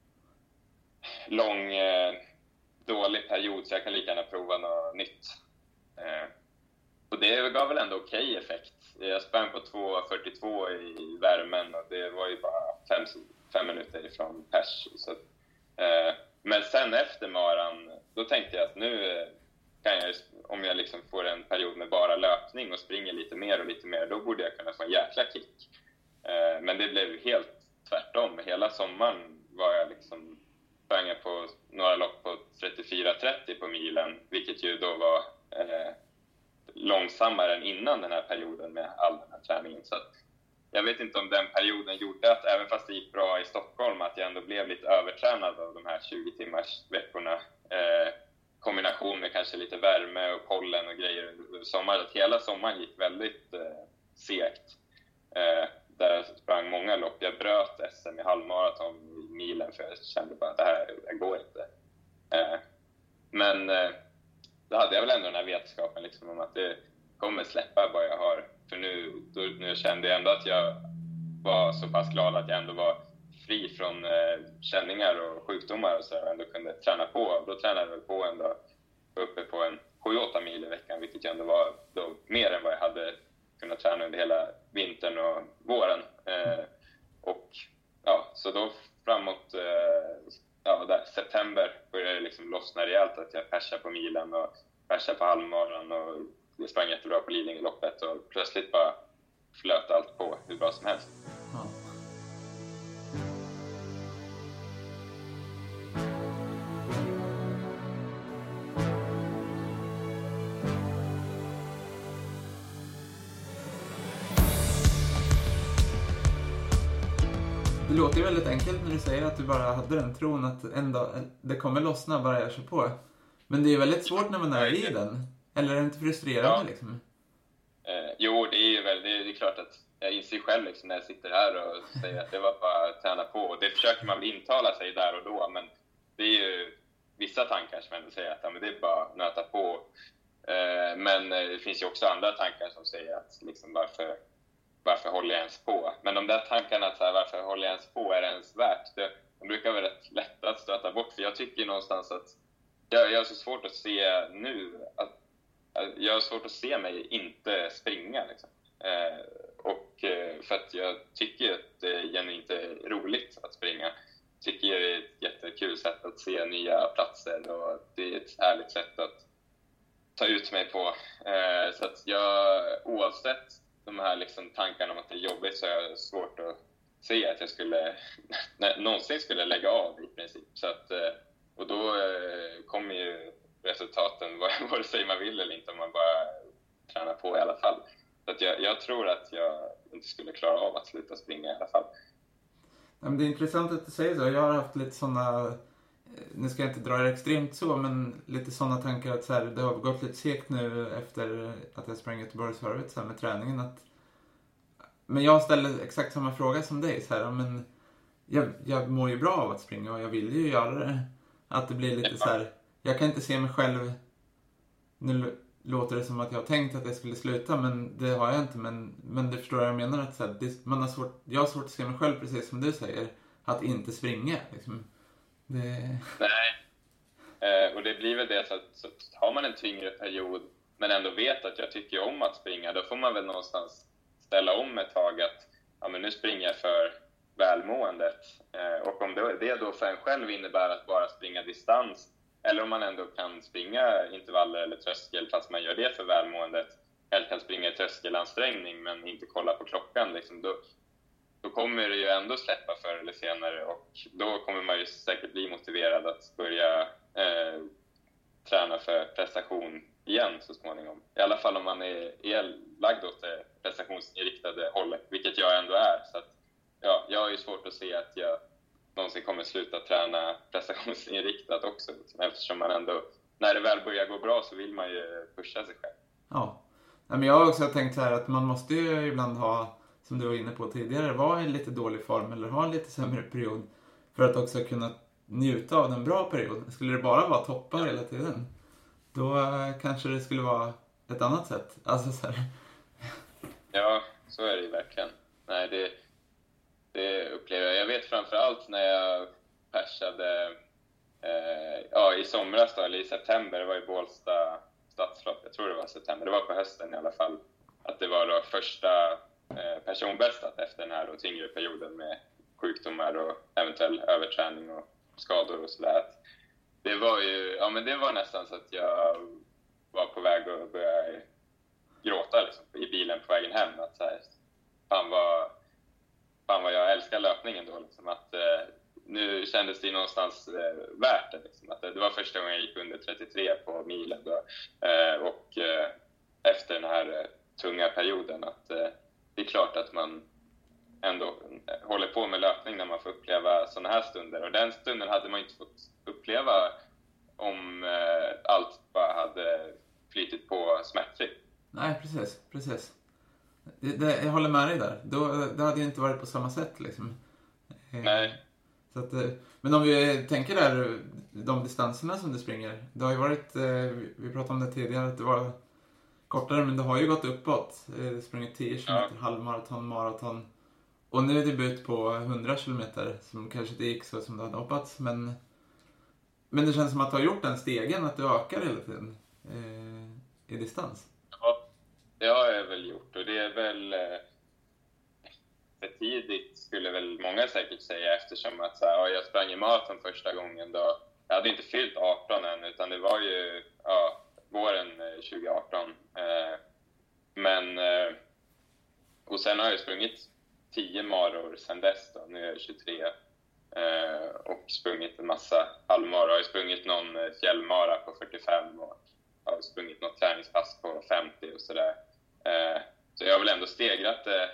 lång eh, dålig period, så jag kan lika gärna prova något nytt. Eh, och det gav väl ändå okej okay effekt. Jag sprang på två fyrtiotvå i värmen, och det var ju bara fem, fem minuter ifrån pers. Så, eh, men sen efter maran, då tänkte jag att nu kan jag, om jag liksom får en period med bara löpning och springer lite mer och lite mer, då borde jag kunna få en jäkla kick. Eh, men det blev helt tvärtom. Hela sommaren var jag liksom sprang på några lopp på trettiofyra trettio på milen, vilket ju då var eh, långsammare än innan den här perioden med all den här träningen. Så att jag vet inte om den perioden gjorde att, även fast det gick bra i Stockholm, att jag ändå blev lite övertränad av de här tjugo timmars veckorna. Eh, kombination med kanske lite värme och pollen och grejer under sommaren. Att hela sommaren gick väldigt eh, segt. Eh, där jag sprang många lopp. Jag bröt S M i halvmaraton i milen, för jag kände bara att det här, det här går inte. Eh, men eh, då hade jag väl ändå den här vetskapen liksom, om att det kommer släppa vad jag har. För nu, då, nu kände jag ändå att jag var så pass glad att jag ändå var fri från eh, känningar och sjukdomar och så, och ändå kunde träna på. Då tränade jag väl på ändå uppe på en sju åtta mil i veckan, vilket ju ändå var då mer än vad jag hade kunnat träna under hela vintern och våren. Eh, och ja, så då framåt eh, ja, där, september började det liksom lossna rejält, att jag persade på milen och persade på halvmaran, och det sprang jättebra på Lidingöloppet, och plötsligt bara flöt allt på hur bra som helst. Ja. Det låter ju väldigt enkelt när du säger att du bara hade den tron att en dag, det kommer lossna bara jag kör på. Men det är ju väldigt svårt när man är i den. Eller är det inte frustrerande ja. liksom? Eh, jo, det är ju väl, det är, det är klart att jag inser själv liksom, när jag sitter här och säger att det var bara att träna på. Och det försöker man väl intala sig där och då, men det är ju vissa tankar som ändå säger att ja, men det är bara att nöta på. Eh, men det finns ju också andra tankar som säger att liksom, varför... varför håller jag ens på? Men de där tankarna, så här, varför håller jag ens på, är det ens värt? Det, de brukar vara rätt lätta att stöta bort. För jag tycker någonstans att jag, jag har så svårt att se nu, att, att jag har svårt att se mig inte springa. Liksom. Eh, och eh, för att jag tycker att det genuint är roligt att springa. Jag tycker det är ett jättekul sätt att se nya platser, och det är ett härligt sätt att ta ut mig på. Eh, så att jag, oavsett de här liksom tankarna om att det är jobbigt, så är det svårt att se att jag skulle någonsin skulle lägga av i princip. Så att, och då kommer ju resultaten vare sig man vill eller inte, om man bara tränar på i alla fall. Så att jag, jag tror att jag inte skulle klara av att sluta springa i alla fall. Det är intressant att du säger så. Jag har haft lite sådana, nu ska jag inte dra det extremt så, men lite sådana tankar att så här, det har gått lite segt nu efter att jag sprang Göteborgsvarvet så här med träningen. Att, men jag ställer exakt samma fråga som dig. Så här, men jag, jag mår ju bra av att springa och jag vill ju göra det. Att det blir lite så här, jag kan inte se mig själv, nu låter det som att jag har tänkt att jag skulle sluta, men det har jag inte. Men, men det förstår jag, jag menar att så här, det, man har svårt, jag har svårt att se mig själv, precis som du säger, att inte springa liksom. Det... Nej, eh, och det blir väl det, så att, så att har man en tyngre period men ändå vet att jag tycker om att springa, då får man väl någonstans ställa om ett tag att ja, men nu springer jag för välmåendet. Eh, och om det, det då för en själv innebär att bara springa distans, eller om man ändå kan springa intervaller eller tröskel fast man gör det för välmåendet, eller kan springa i tröskelansträngning men inte kolla på klockan, liksom, då, då kommer det ju ändå släppa förr eller senare, och då kommer man ju säkert bli motiverad att börja eh, träna för prestation igen så småningom. I alla fall om man är, är lagd åt det prestationsinriktade hållet, vilket jag ändå är. Så att, ja, jag har ju svårt att se att jag någonsin kommer sluta träna prestationsinriktat också. Eftersom man ändå, när det väl börjar gå bra, så vill man ju pusha sig själv. Ja, men jag har också tänkt så här att man måste ju ibland ha, som du var inne på tidigare, vara i lite dålig form eller ha en lite sämre period för att också kunna njuta av den bra perioden. Skulle det bara vara toppar hela tiden, då kanske det skulle vara ett annat sätt. Alltså så här. Ja, så är det ju verkligen. Nej, det, det upplever jag. Jag vet framförallt när jag persade eh, ja, i somras då, eller i september, det var i Bålsta stadslopp, jag tror det var september, det var på hösten i alla fall, att det var då första eh, personbästat efter den här då tyngre perioden med sjukdomar och eventuell överträning och skador och sådär. Det var ju, ja men det var nästan så att jag var på väg att börja gråta liksom, i bilen på vägen hem. Att så här, fan, vad, fan vad jag älskar löpningen då. Liksom, att, eh, nu kändes det någonstans eh, värt det. Liksom, att, eh, det var första gången jag gick under trettiotre på milen. Då, eh, och eh, efter den här eh, tunga perioden, att eh, det är klart att man ändå håller på med löpning när man får uppleva sådana här stunder. Och den stunden hade man inte fått uppleva om eh, allt bara hade flytit på smärtfritt. Nej, precis, precis. Det, det, jag håller med dig där. Då, det hade ju inte varit på samma sätt liksom. Nej. Så att, men om vi tänker där, de distanserna som du springer, det har ju varit, vi pratade om det tidigare, att det var kortare, men det har ju gått uppåt. Du sprungit tio kilometer, ja. Halvmaraton, maraton. Och nu är det debut på hundra kilometer, som kanske inte gick så som du hade hoppats, men Men det känns som att du har gjort den stegen, att du ökar hela tiden eh, i distans. Ja, det har jag väl gjort, och det är väl eh, för tidigt skulle väl många säkert säga, eftersom att så här, ja, jag sprang i maraton första gången då. Jag hade inte fyllt arton än, utan det var ju ja, våren tjugo arton. Eh, men eh, och sen har jag sprungit tio maror sedan dess då. Nu är jag tjugotre eh, och sprungit en massa halvmara. Jag har sprungit någon fjällmara på fyrtiofem och jag har sprungit något träningspass på femtio och sådär. Eh, så jag har väl ändå stegrat det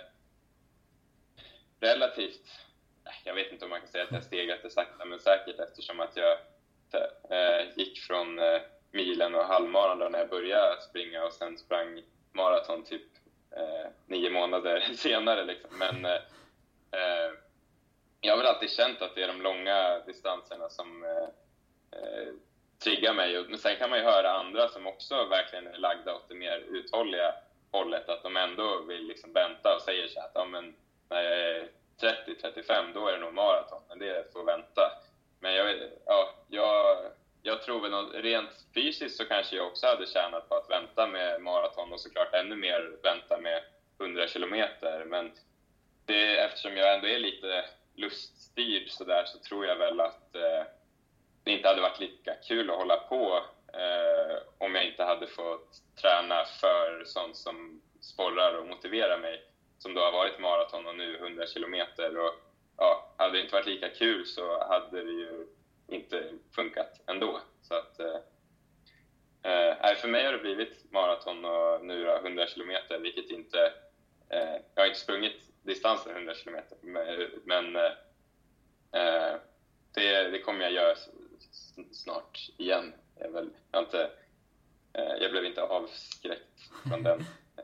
relativt. Jag vet inte om man kan säga att jag stegrat det sakta men säkert, eftersom att jag eh, gick från eh, milen och halvmaran då när jag började springa och sen sprang maraton typ eh, nio månader senare liksom. Men eh, jag har väl alltid känt att det är de långa distanserna som eh, eh, triggar mig. Men sen kan man ju höra andra som också verkligen är lagda åt det mer uthålliga hållet, att de ändå vill liksom vänta och säger så att ja, men när jag är trettio trettiofem då är det nog maraton, men det får vänta. Men jag, ja, jag, jag tror väl något, rent fysiskt så kanske jag också hade tjänat på att vänta med maraton och såklart ännu mer vänta med hundra kilometer. Men det, eftersom jag ändå är lite luststyrd så där, så tror jag väl att eh, det inte hade varit lika kul att hålla på eh, om jag inte hade fått träna för sånt som sporrar och motiverar mig, som då har varit maraton och nu hundra kilometer. Och ja, hade det inte varit lika kul så hade det ju inte funkat ändå. Så att eh, för mig har det blivit maraton och nu då hundra kilometer, vilket inte eh, jag har inte sprungit distansen hundra kilometer, men eh, det, det kommer jag göra snart igen. Jag, väl, jag, inte, eh, jag blev inte avskräckt från den.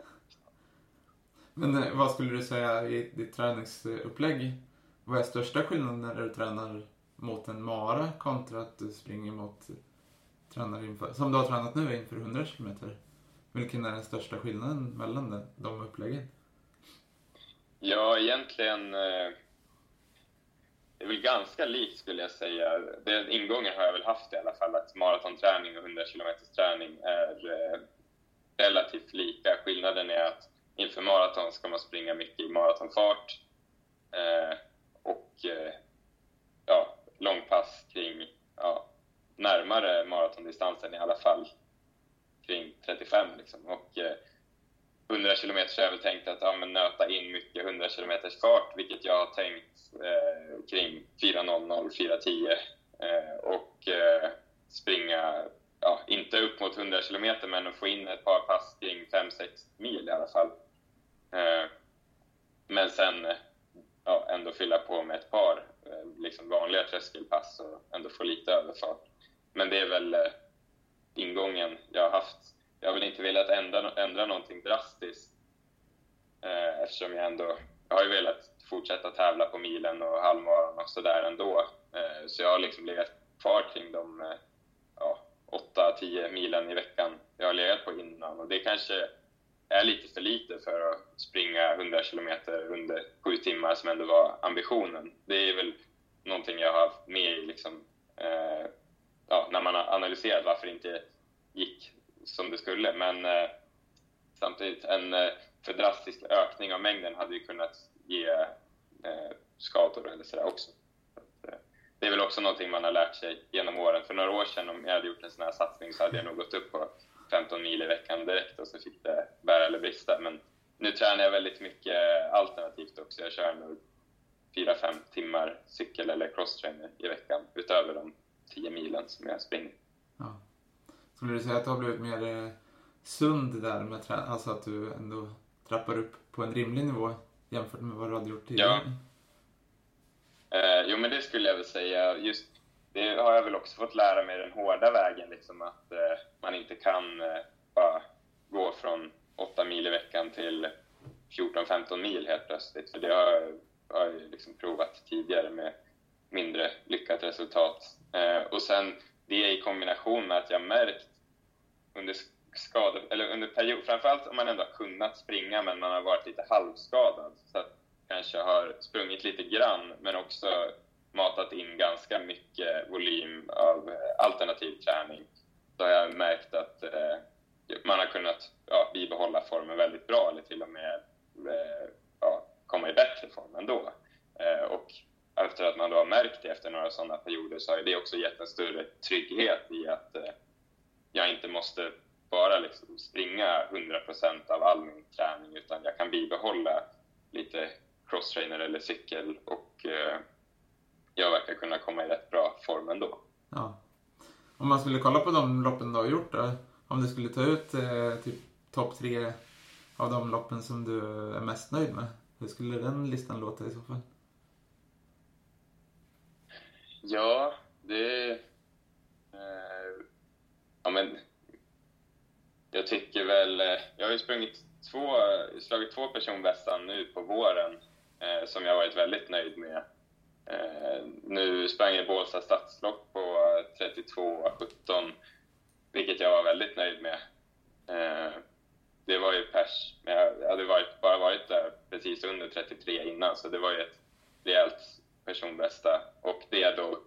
Men vad skulle du säga i ditt träningsupplägg? Vad är största skillnaden när du tränar mot en mara kontra att du springer mot tränar inför, som du har tränat nu inför hundra kilometer? Vilken är den största skillnaden mellan de, de uppläggen? Ja, egentligen eh, det är väl ganska likt skulle jag säga. Den ingången har jag väl haft i alla fall, att maratonträning och hundra kilometers träning är eh, relativt lika. Skillnaden är att inför maraton ska man springa mycket i maratonfart eh, och eh, ja, långpass kring ja, närmare maratondistansen i alla fall, kring trettiofem liksom. Och eh, hundra kilometer så har jag väl tänkt att ja, men nöta in mycket hundra kilometers fart, vilket jag har tänkt eh, kring fyra noll noll, fyra tio eh, och eh, springa ja, inte upp mot hundra kilometer, men att få in ett par pass kring fem sex mil i alla fall. Eh, men sen ja, ändå fylla på med ett par eh, liksom vanliga tröskelpass och ändå få lite överfart. Men det är väl eh, ingången jag har haft. Jag har väl inte velat ändra, ändra någonting drastiskt eh, eftersom jag ändå jag har ju velat fortsätta tävla på milen och halvmaran och sådär ändå. Eh, så jag har liksom legat kvar kring de eh, ja, åtta tio milen i veckan jag har legat på innan. Och det kanske är lite för lite för att springa hundra kilometer under sju timmar som ändå var ambitionen. Det är väl någonting jag har haft med i liksom, eh, ja, när man har analyserat varför det inte gick som det skulle. Men eh, samtidigt en eh, för drastisk ökning av mängden hade ju kunnat ge eh, skador eller sådär också. Så att, eh, det är väl också någonting man har lärt sig genom åren. För några år sedan om jag hade gjort en sån här satsning så hade jag nog gått upp på femton mil i veckan direkt och så fick det bära eller brista. Men nu tränar jag väldigt mycket alternativt också. Jag kör nog fyra fem timmar cykel eller crosstrainer i veckan utöver de tio milen som jag springer. Ja. Skulle du säga att du har blivit mer eh, sund där med träning? Alltså att du ändå trappar upp på en rimlig nivå jämfört med vad du hade gjort tidigare? Ja. Eh, jo, men det skulle jag väl säga. Just det har jag väl också fått lära mig den hårda vägen. Liksom att eh, man inte kan eh, bara gå från åtta mil i veckan till fjorton femton mil helt plötsligt. För det har, har jag liksom provat tidigare med mindre lyckat resultat. Eh, och sen det i kombination med att jag märkt under skador, eller under period, framförallt om man ändå har kunnat springa men man har varit lite halvskadad. Så att kanske har sprungit lite grann, men också matat in ganska mycket volym av alternativ träning, så har jag märkt att eh, man har kunnat ja, bibehålla formen väldigt bra, eller till och med eh, ja, komma i bättre form ändå. Eh, och efter att man då har märkt det efter några sådana perioder, så har det också gett en större trygghet i att eh, jag inte måste bara liksom springa hundra procent av all min träning, utan jag kan bibehålla lite crosstrainer eller cykel, och eh, jag verkar kunna komma i rätt bra form ändå. Ja. Om man skulle kolla på de loppen du har gjort då, om du skulle ta ut eh, typ topp tre av de loppen som du är mest nöjd med, hur skulle den listan låta i så fall? Ja, det eh, ja men jag tycker väl, jag har ju sprungit två, slagit två personbästar nu på våren eh, som jag har varit väldigt nöjd med. Eh, nu sprang jag Bålsta stadslopp på trettiotvå sjutton, vilket jag var väldigt nöjd med. Eh, det var ju pers, men jag hade varit, bara varit där precis under trettiotre innan, så det var ju ett rejält personbästa. Och det då,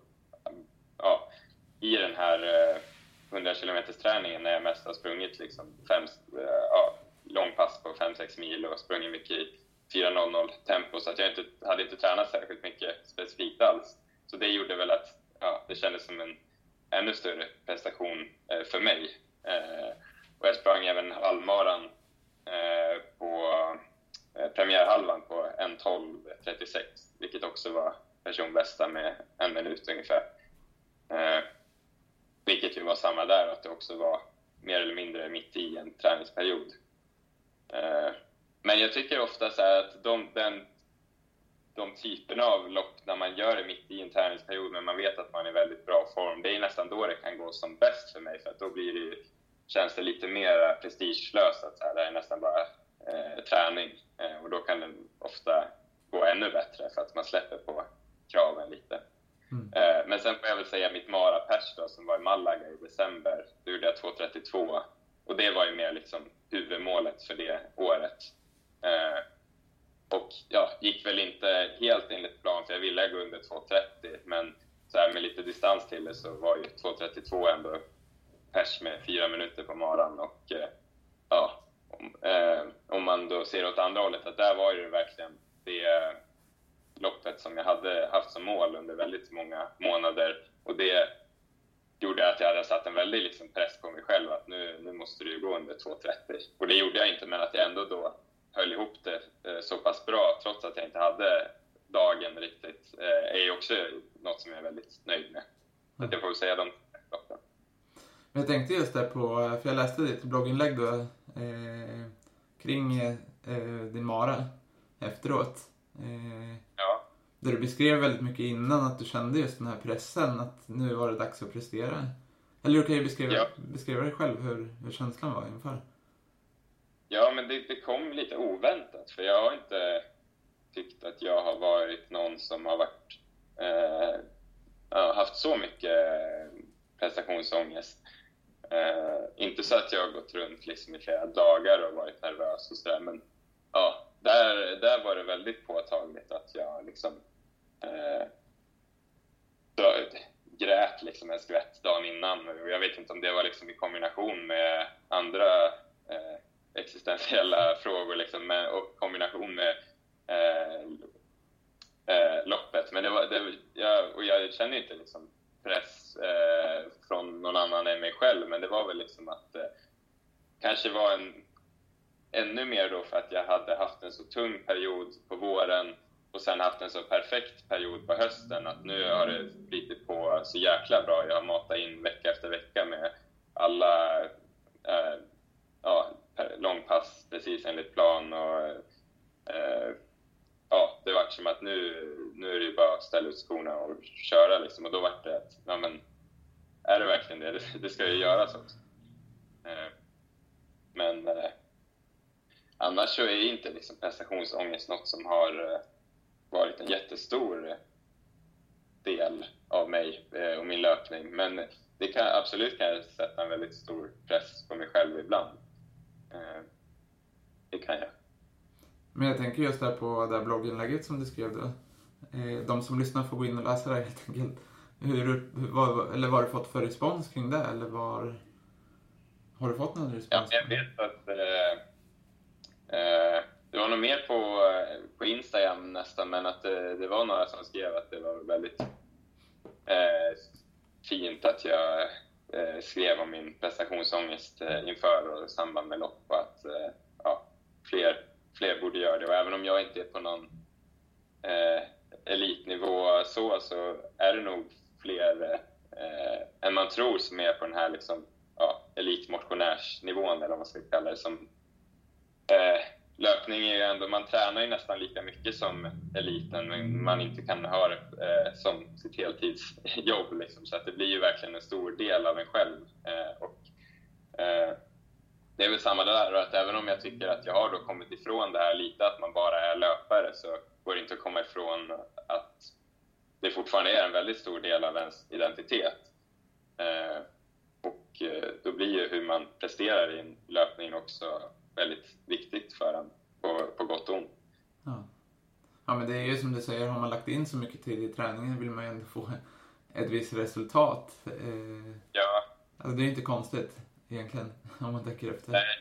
ja, i den här eh, hundra kilometers träningen när jag mest har sprungit liksom fem, eh, ja, långpass på fem sex mil och sprungit mycket i fyra noll noll tempo, så att jag inte, hade inte tränat särskilt mycket specifikt alls. Så det gjorde väl att ja, det kändes som en ännu större prestation eh, för mig. Eh, och jag sprang även halvmaran eh, på eh, premiärhalvan på ett tolv trettiosex, vilket också var personbästa med en minut ungefär. Eh, vilket ju var samma där, att det också var mer eller mindre mitt i en träningsperiod. Eh, men jag tycker ofta så här att de, den, de typerna av lopp när man gör det mitt i en träningsperiod, men man vet att man är i väldigt bra form, det är nästan då det kan gå som bäst för mig, för att då blir det, känns det lite mer prestigelöst att så här, det är nästan bara eh, träning, eh, och då kan det ofta gå ännu bättre för att man släpper på kraven lite. Mm. Eh, men sen får jag väl säga mitt Mara-pers då, som var i Malaga i december, då gjorde jag två trettiotvå, och det var ju mer liksom huvudmålet för det året. Eh, och ja, gick väl inte helt enligt plan, för jag ville gå under två trettio, men så här med lite distans till det så var ju två trettiotvå ändå pers med fyra minuter på maran. Och eh, ja, om, eh, om man då ser åt andra hållet, att där var ju verkligen det loppet som jag hade haft som mål under väldigt många månader, och det gjorde att jag hade satt en väldigt liksom press på mig själv, att nu, nu måste du ju gå under två trettio, och det gjorde jag inte, men att jag ändå då höll ihop det eh, så pass bra trots att jag inte hade dagen riktigt, eh, är ju också något som jag är väldigt nöjd med. Så att jag får säga de loppen. Men jag tänkte just där på, för jag läste ditt blogginlägg då eh, kring eh, din Mara efteråt. Eh, ja. Där du beskrev väldigt mycket innan att du kände just den här pressen, att nu var det dags att prestera. Eller du kan ju beskriva, ja. beskriva dig själv hur, hur känslan var inför. Ja, men det, det kom lite oväntat, för jag har inte tyckt att jag har varit någon som har varit, eh, haft så mycket prestationsångest. Eh, inte så att jag har gått runt liksom i flera dagar och varit nervös och sådär, men ja, där, där var det väldigt påtagligt att jag liksom eh, då, grät liksom en skvätt dagen innan, och jag vet inte om det var liksom i kombination med andra eh, existentiella frågor liksom, med, och kombination med eh, eh, loppet, men det var, det, jag, och jag känner inte liksom press eh, från någon annan än mig själv, men det var väl liksom att eh, kanske var en ännu mer då för att jag hade haft en så tung period på våren och sen haft en så perfekt period på hösten, att nu har det blivit på så jäkla bra. Jag har matat in vecka efter vecka med alla eh, ja, långpass precis enligt plan, och eh, ja, det var som att nu, nu är det bara att ställa ut skorna och köra liksom, och då var det att, ja men, är det verkligen det? Det, det ska ju göras också. Eh, men eh, annars så är inte liksom prestationsångest något som har eh, varit en jättestor del av mig eh, och min löpning, men det kan absolut kan jag sätta en väldigt stor press på mig själv ibland. Eh, det kan jag. Men jag tänker just där på det här blogginlägget som du skrev då. Eh, de som lyssnar får gå in och läsa det här helt enkelt. Hur, vad, eller vad har du fått för respons kring det? Eller var, har du fått någon respons? Ja, jag vet att eh, eh, det var nog mer på, på Instagram nästan, men att det, det var några som skrev att det var väldigt eh, fint att jag eh, skrev om min prestationsångest eh, inför och i samband med lopp, och att eh, ja, fler, fler borde göra det. Och även om jag inte är på någon eh, elitnivå så, så är det nog fler eh, än man tror som är på den här liksom, ja, elitmotionärsnivån, eller vad man ska kalla det. Som, eh, löpning är ju ändå, man tränar ju nästan lika mycket som eliten, men man inte kan ha det eh, som sitt heltidsjobb liksom. Så att det blir ju verkligen en stor del av en själv. Eh, och eh, det är väl samma där, att även om jag tycker att jag har då kommit ifrån det här lite, att man bara är löpare, så går det inte att komma ifrån att det fortfarande är en väldigt stor del av ens identitet. Eh, och eh, då blir ju hur man presterar i en löpning också väldigt viktigt för en, på, på gott och ont. Ja. Ja, men det är ju som du säger, har man lagt in så mycket tid i träningen vill man ju ändå få ett visst resultat. Eh, ja. Alltså det är inte konstigt egentligen, om man tänker efter. Nej,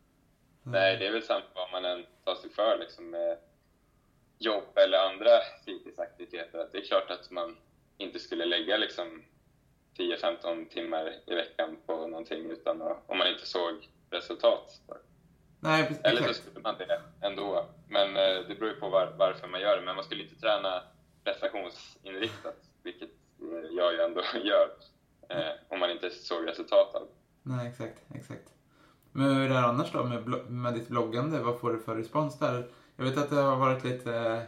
Nej det är väl sant vad man än tar sig för liksom, med jobb eller andra fritidsaktiviteter. Att det är klart att man inte skulle lägga liksom tio femton timmar i veckan på någonting utan att, om man inte såg resultat. Nej, precis. Eller så skulle man det ändå. Men eh, det beror ju på var, varför man gör det. Men man skulle inte träna prestationsinriktat, vilket eh, jag ju ändå gör, eh, om man inte såg resultat av. Nej, exakt, exakt. Men hur är det annars då med, blo- med ditt bloggande? Vad får du för respons där? Jag vet att det har varit lite,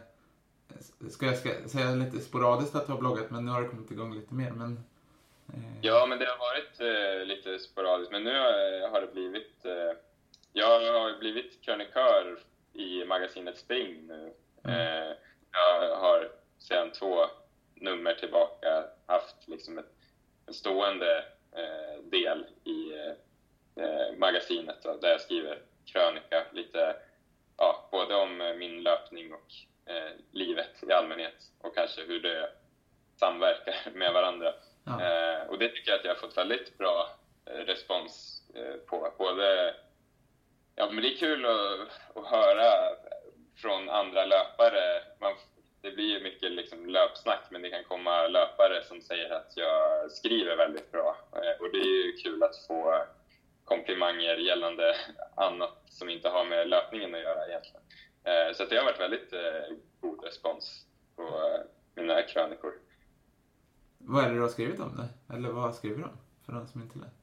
ska jag ska säga lite sporadiskt att du har bloggat, men nu har det kommit igång lite mer. Men, eh... Ja, men det har varit eh, lite sporadiskt. Men nu eh, har det blivit... Eh, jag har blivit krönikör i magasinet Spring nu. Mm. Eh, jag har sedan två nummer tillbaka haft liksom ett, en stående eh, del i eh, magasinet då, där jag skriver krönika lite, ja, både om min löpning och eh, livet i allmänhet och kanske hur det samverkar med varandra. Ja. Eh, och det tycker jag att jag har fått väldigt bra eh, respons eh, på. Både, ja, men det är kul att, att höra från andra löpare. Man, det blir ju mycket liksom löpsnack, men det kan komma löpare som säger att jag skriver väldigt bra. Eh, och det är ju kul att få komplimanger gällande annat som inte har med löpningen att göra egentligen. Eh, så att det har varit väldigt eh, god respons på eh, mina krönikor. Vad är det du har skrivit om det? Eller vad skriver du om för den som inte är?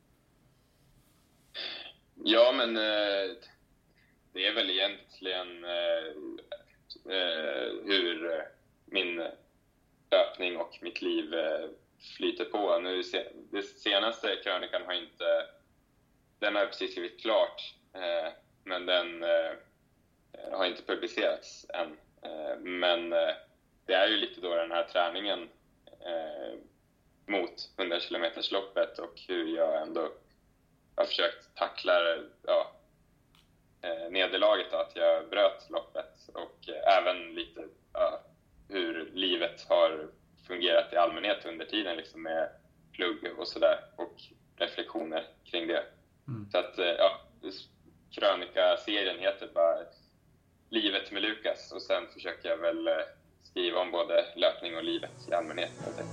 Ja, men eh, det är väl egentligen eh, eh, hur min löpning och mitt liv eh, flyter på. Nu, det senaste krönikan har inte, den har precis skrivit klart, eh, men den eh, har inte publicerats än. Eh, men eh, det är ju lite då den här träningen eh, mot hundra kilometersloppet och hur jag ändå har försökt tackla ja, eh, nederlaget då, att jag bröt loppet, och eh, även lite ja, hur livet har fungerat i allmänhet under tiden liksom, med plugg och sådär, och reflektioner kring det. Mm. Så att ja, krönika-serien heter bara Livet med Lukas, och sen försöker jag väl skriva om både löpning och livet i allmänhet.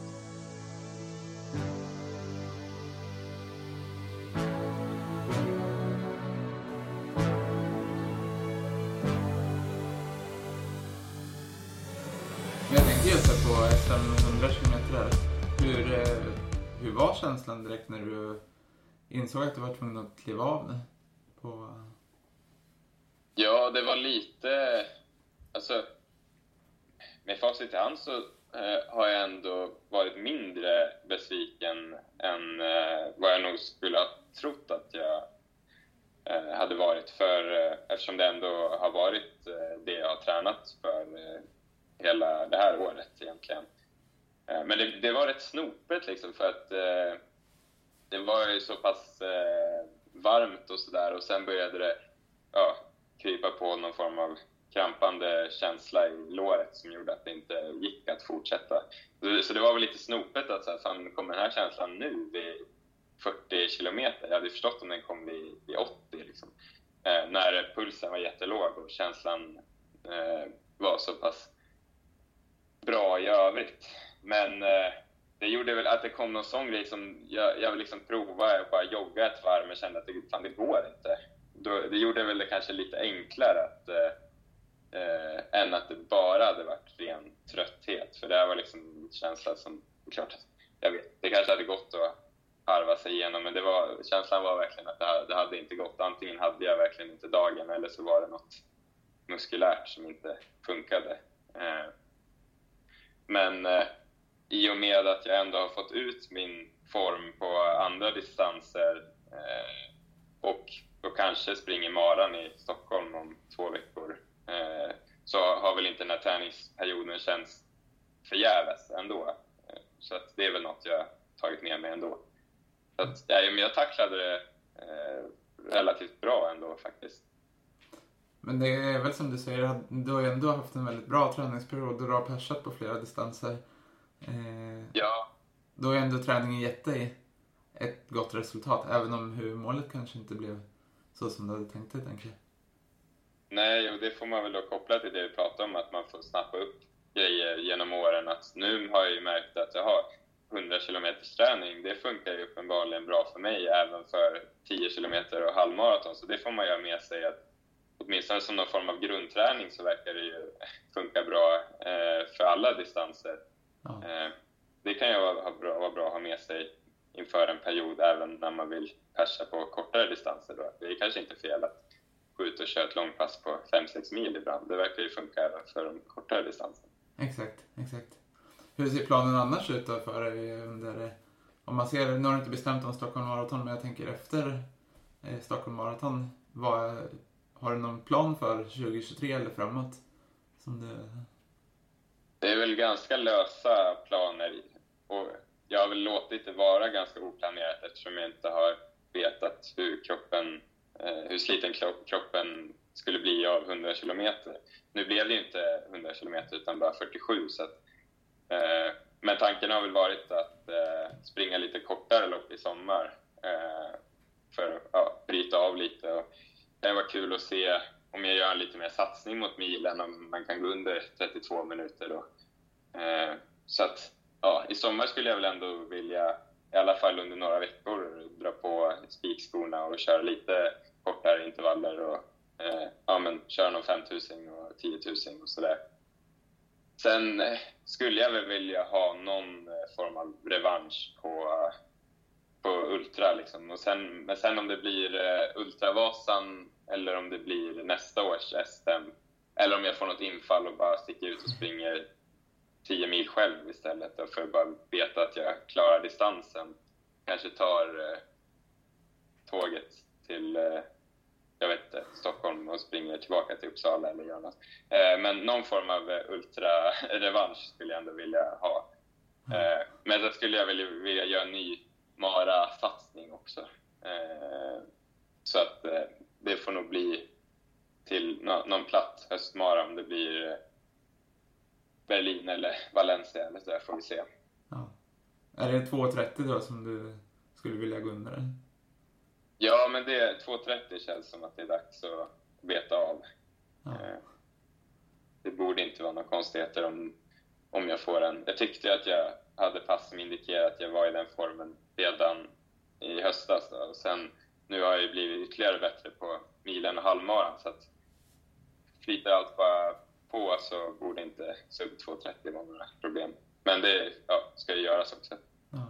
Jag tänkte just på S M hundra kilometer. Hur, hur var känslan direkt när du insåg att du var tvungen att kliva av det? På... Ja, det var lite... Alltså, med facit i hand så eh, har jag ändå varit mindre besviken än eh, vad jag nog skulle ha trott att jag eh, hade varit. För eh, eftersom det ändå har varit eh, det jag har tränat för eh, hela det här året egentligen. Eh, men det, det var rätt snopet liksom, för att eh, det var ju så pass eh, varmt och sådär, och sen började det ja, krypa på någon form av krampande känsla i låret som gjorde att det inte gick att fortsätta. Så det var väl lite snopet att så här, fan, kommer den här känslan nu vid fyrtio kilometer? Jag hade förstått om den kom vid, vid åttio liksom. Eh, när pulsen var jättelåg och känslan eh, var så pass bra i övrigt. Men eh, det gjorde väl att det kom någon sån grej som jag, jag vill liksom prova och bara jogga ett varv men kände att det, fan, det går inte. Då, det gjorde väl det kanske lite enklare att, eh, än att det bara hade varit ren trötthet. För det här var liksom en känsla som, klart, jag vet, det kanske hade gått att harva sig igenom. Men det var, känslan var verkligen att det hade, det hade inte gått. Antingen hade jag verkligen inte dagen eller så var det något muskulärt som inte funkade. Eh, men eh, i och med att jag ändå har fått ut min form på andra distanser eh, och då kanske springer maran i Stockholm om två veckor eh, så har väl inte den här träningsperioden känts förgäves ändå. Eh, så att det är väl något jag tagit med mig ändå. Så att, ja, men jag tacklade det eh, relativt bra ändå faktiskt. Men det är väl som du säger, du har ju ändå haft en väldigt bra träningsperiod. Du har persat på flera distanser. Eh, ja. Då är ändå träningen gett dig ett gott resultat. Även om hur målet kanske inte blev så som du hade tänkt dig, tänker jag. Nej, och det får man väl då koppla till det vi pratade om. Att man får snappa upp grejer genom åren. Att nu har jag ju märkt att jag har hundra kilometers träning. Det funkar ju uppenbarligen bra för mig. Även för tio kilometer och halvmaraton. Så det får man göra med sig att åtminstone som någon form av grundträning så verkar det ju funka bra eh, för alla distanser. Ja. Eh, det kan ju vara bra, vara bra att ha med sig inför en period även när man vill persa på kortare distanser. Då. Det är kanske inte fel att gå ut och köra ett långpass på fem sex mil ibland. Det verkar ju funka även för de kortare distanser. Exakt, exakt. Hur ser planen annars ut då för dig under, om man ser, nu har du inte bestämt om Stockholm Marathon, men jag tänker efter eh, Stockholm Marathon, vad, har du någon plan för tjugo tjugotre eller framåt? Som du... Det är väl ganska lösa planer och jag har väl låtit det vara ganska oplanerat eftersom jag inte har vetat hur kroppen, eh, hur sliten kroppen skulle bli av hundra kilometer. Nu blev det ju inte hundra kilometer utan bara fyrtiosju så att, eh, men tanken har väl varit att eh, springa lite kortare lopp i sommar eh, för att ja, bryta av lite och det var kul att se om jag gör en lite mer satsning mot milen om man kan gå under trettiotvå minuter då. Eh, så att ja, i sommar skulle jag väl ändå vilja i alla fall under några veckor dra på spikskorna och köra lite kortare intervaller och eh, ja, men köra någon femtusen och tiotusen och sådär. Sen eh, skulle jag väl vilja ha någon form av revansch på, på Ultra liksom. Och sen, men sen om det blir eh, Ultravasan eller om det blir nästa års S M eller om jag får något infall och bara sticker ut och springer tio mil själv istället för att bara veta att jag klarar distansen. Kanske tar eh, tåget till eh, jag vet inte, Stockholm och springer tillbaka till Uppsala eller gör något. Eh, men någon form av eh, ultra-revansch skulle jag ändå vilja ha. Eh, men så skulle jag vilja, vilja göra en ny Mara-satsning också. Eh, så att eh, det får nog bli till no- någon platt höstmara om det blir eh, Berlin eller Valencia eller så där får vi se. Ja. Är det två trettio då som du skulle vilja gå under? Eller? Ja, men det två trettio känns som att det är dags att beta av. Ja. Det borde inte vara några konstigheter om, om jag får en... Jag tyckte att jag hade pass som indikerat att jag var i den formen redan i höstas. Då. Och sen, nu har jag ju blivit ytterligare bättre på milen och halvmaran. Så att flyter allt bara på så borde inte sub två trettio vara några problem. Men det ja, ska ju göras också. Ja.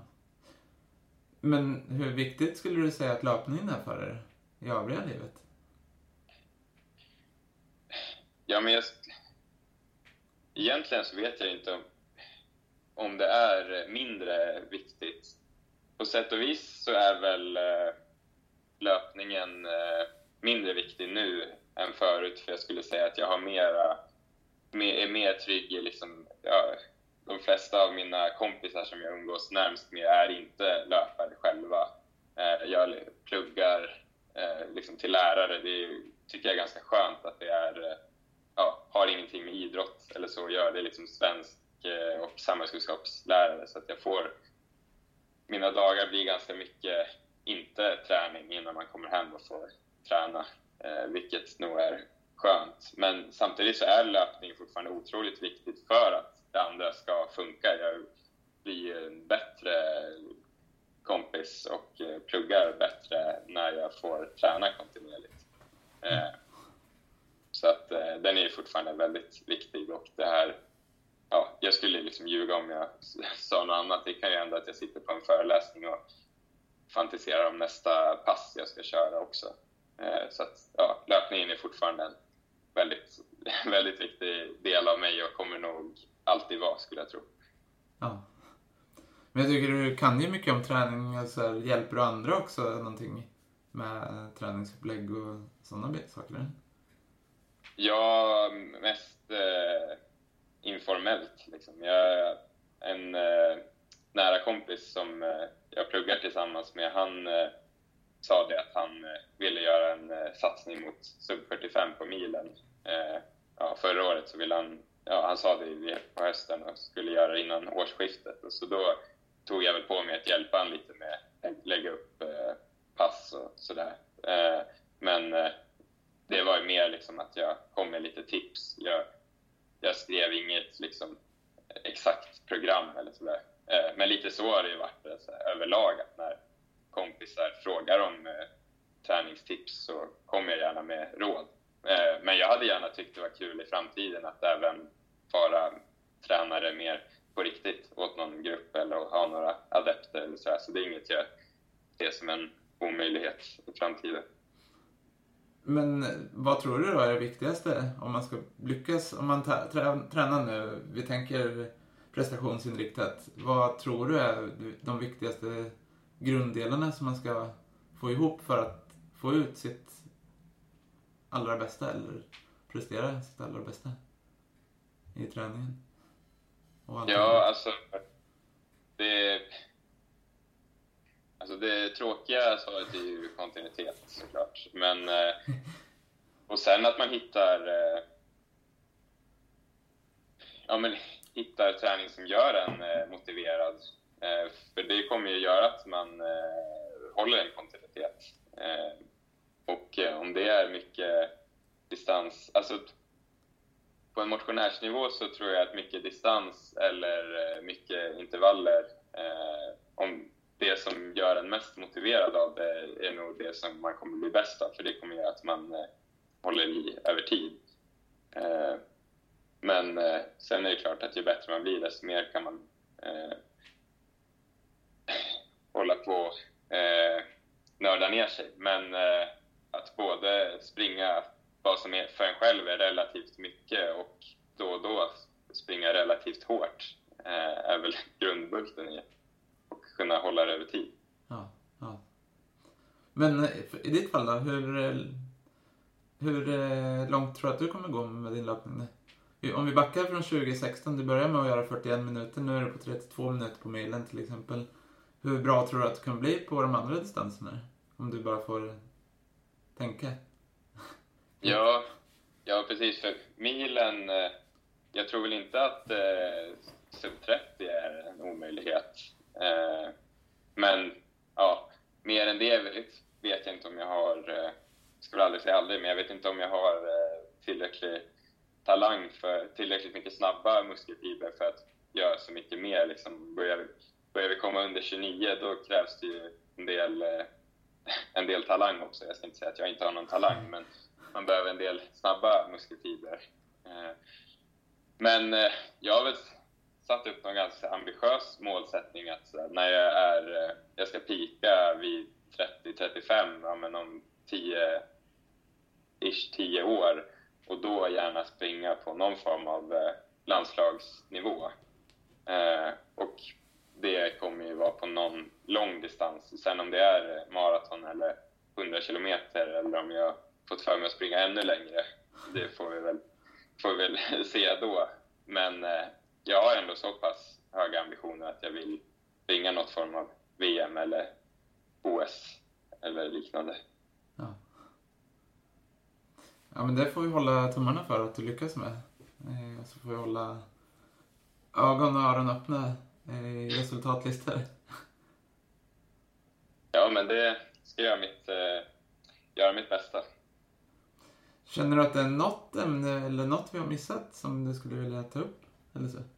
Men hur viktigt skulle du säga att löpningen är för er i övriga livet? Ja, men jag... Egentligen så vet jag inte om, om det är mindre viktigt. På sätt och vis så är väl eh, löpningen eh, mindre viktig nu än förut. För jag skulle säga att jag har mera, mer, är mer trygg i liksom... Ja, de flesta av mina kompisar som jag umgås närmast med är inte löpare själva. Jag pluggar liksom till lärare. Det tycker jag är ganska skönt att det är ja, har ingenting med idrott eller så att göra. Det är liksom svensk och samhällskunskapslärare, så att jag får, mina dagar blir ganska mycket inte träning innan man kommer hem och får träna, eh, vilket nog är skönt. Men samtidigt så är löpning fortfarande otroligt viktigt för att det andra ska funka. Jag blir en bättre kompis och pluggar bättre när jag får träna kontinuerligt. Eh, så att eh, den är fortfarande väldigt viktig, och det här, ja, jag skulle liksom ljuga om jag sa något annat. Det kan ju ändå att jag sitter på en föreläsning och fantiserar om nästa pass jag ska köra också. Eh, så att ja, löpningen är fortfarande en väldigt, väldigt viktig del av mig och kommer nog alltid vara, skulle jag tro. Ja. Men jag tycker du kan ju mycket om träning, alltså hjälper du andra också någonting med träningsupplägg och sådana saker? Ja, mest eh, informellt liksom. Jag en eh, nära kompis som eh, jag pluggar tillsammans med, han eh, sa det att han eh, ville göra en eh, satsning mot sub fyrtiofem på milen. Eh, ja, förra året så ville han, ja, han sa det på hösten och skulle göra det innan årsskiftet. Och så då tog jag väl på mig att hjälpa han lite med att lägga upp eh, pass och sådär. Eh, men eh, det var ju mer liksom att jag kom med lite tips. Jag, jag skrev inget liksom exakt program eller sådär. Eh, men lite så har det ju varit alltså, överlag, att när kompisar frågar om eh, träningstips så kommer jag gärna med råd. Eh, men jag hade gärna tyckt det var kul i framtiden att även vara tränare mer på riktigt åt någon grupp eller ha några adepter eller så här. Så det är inget jag ser som en omöjlighet i framtiden. Men vad tror du då är det viktigaste om man ska lyckas, om man t- trä- tränar nu, vi tänker prestationsinriktat, vad tror du är de viktigaste grunddelarna som man ska få ihop för att få ut sitt allra bästa eller prestera sitt allra bästa i träningen? Ja, alltså det, alltså det tråkiga svaret är ju kontinuitet såklart, men eh, och sen att man hittar eh, ja men hittar träning som gör en eh, motiverad, eh, för det kommer ju göra att man eh, håller en kontinuitet, eh, och eh, om det är mycket distans, alltså på en motionärsnivå så tror jag att mycket distans eller mycket intervaller, eh, om det som gör en mest motiverad av det är nog det som man kommer bli bäst av, för det kommer göra att man eh, håller i över tid. Eh, men eh, sen är det klart att ju bättre man blir, desto mer kan man eh, hålla på eh, nörda ner sig. Men eh, att både springa vad som är för en själv är relativt mycket och då och då springa relativt hårt eh, är väl grundbulten i och kunna hålla det över tid. Ja, ja. Men i ditt fall då, hur, hur långt tror du att du kommer gå med din löpning? Om vi backar från tjugo sexton, du började med att göra fyrtioen minuter, nu är du på trettiotvå minuter på milen till exempel. Hur bra tror du att du kan bli på de andra distanserna? Om du bara får tänka. Ja, ja precis, för milen, jag tror väl inte att eh, sub trettio är en omöjlighet. Eh, men ja, mer än det vet, vet jag inte om jag har, eh, ska väl aldrig säga aldrig, men jag vet inte om jag har eh, tillräcklig talang för tillräckligt mycket snabba muskelfibrer för att göra så mycket mer. Liksom, börjar, vi, börjar vi komma under tjugonio, då krävs det ju en del, eh, en del talang också. Jag ska inte säga att jag inte har någon talang, men man behöver en del snabba muskelfibrer. Eh, men eh, jag har väl satt upp en ganska ambitiös målsättning att så, när jag är, jag ska pika vid trettio till trettiofem, ja, men om tio ish tio år, och då gärna springa på någon form av eh, landslagsnivå. Eh, och det kommer ju vara på någon lång distans. Sen om det är maraton eller hundra kilometer, eller om jag fått för mig att springa ännu längre, det får vi väl, får vi väl se då. Men eh, jag har ändå så pass höga ambitioner att jag vill springa något form av V M eller O S eller liknande. Ja. Ja, men det får vi hålla tummarna för att du lyckas med. Eh, så får vi hålla ögon och öron öppna i resultatlistor. Ja, men det ska jag göra mitt, eh, göra mitt bästa. Känner du att det är något ämne eller något vi har missat som du skulle vilja ta upp? Eller så?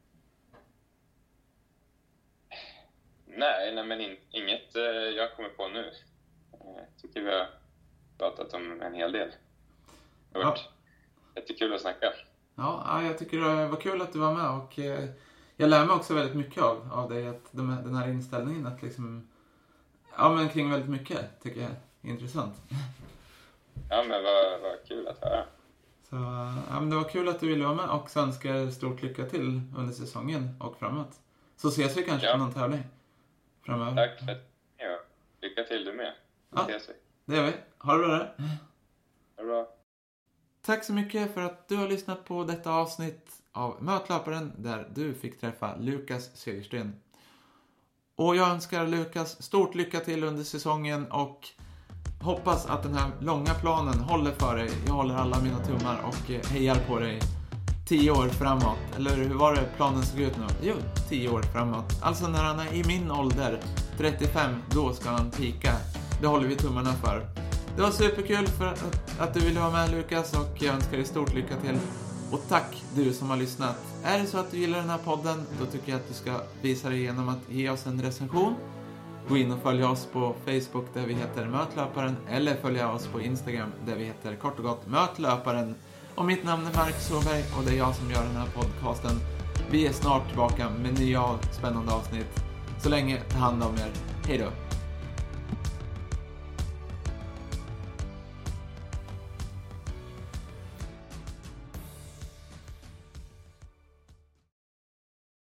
Nej, nej men in, inget eh, jag kommer på nu. Jag tycker vi har pratat om en hel del. Det har varit ja. jättekul att snacka. Ja, jag tycker det var kul att du var med och eh, jag lär mig också väldigt mycket av, av dig. Att de, den här inställningen att liksom, ja men kring väldigt mycket tycker jag är intressant. Ja, men vad, vad kul att höra. Så, ja, men det var kul att du ville vara med och så önskar jag stort lycka till under säsongen och framåt. Så ses vi kanske ja. på någon tävling framöver. Tack för ja. Lycka till du med. Ja, ses vi. Det gör vi. Ha det bra där. Ha det bra. Tack så mycket för att du har lyssnat på detta avsnitt av Mötlöparen där du fick träffa Lukas Segersten. Och jag önskar Lukas stort lycka till under säsongen och hoppas att den här långa planen håller för dig. Jag håller alla mina tummar och hejar på dig tio år framåt. Eller hur var det planen såg ut nu? Jo, tio år framåt. Alltså när han är i min ålder, trettiofem, då ska han pika. Det håller vi tummarna för. Det var superkul för att, att du ville vara med, Lukas, och jag önskar dig stort lycka till. Och tack du som har lyssnat. Är det så att du gillar den här podden, då tycker jag att du ska visa dig genom att ge oss en recension. Gå in och följa oss på Facebook där vi heter Mötlöparen, eller följa oss på Instagram där vi heter kort och gott Mötlöparen. Och mitt namn är Mark Såberg och det är jag som gör den här podcasten. Vi är snart tillbaka med nya spännande avsnitt. Så länge, ta hand om er. Hej då!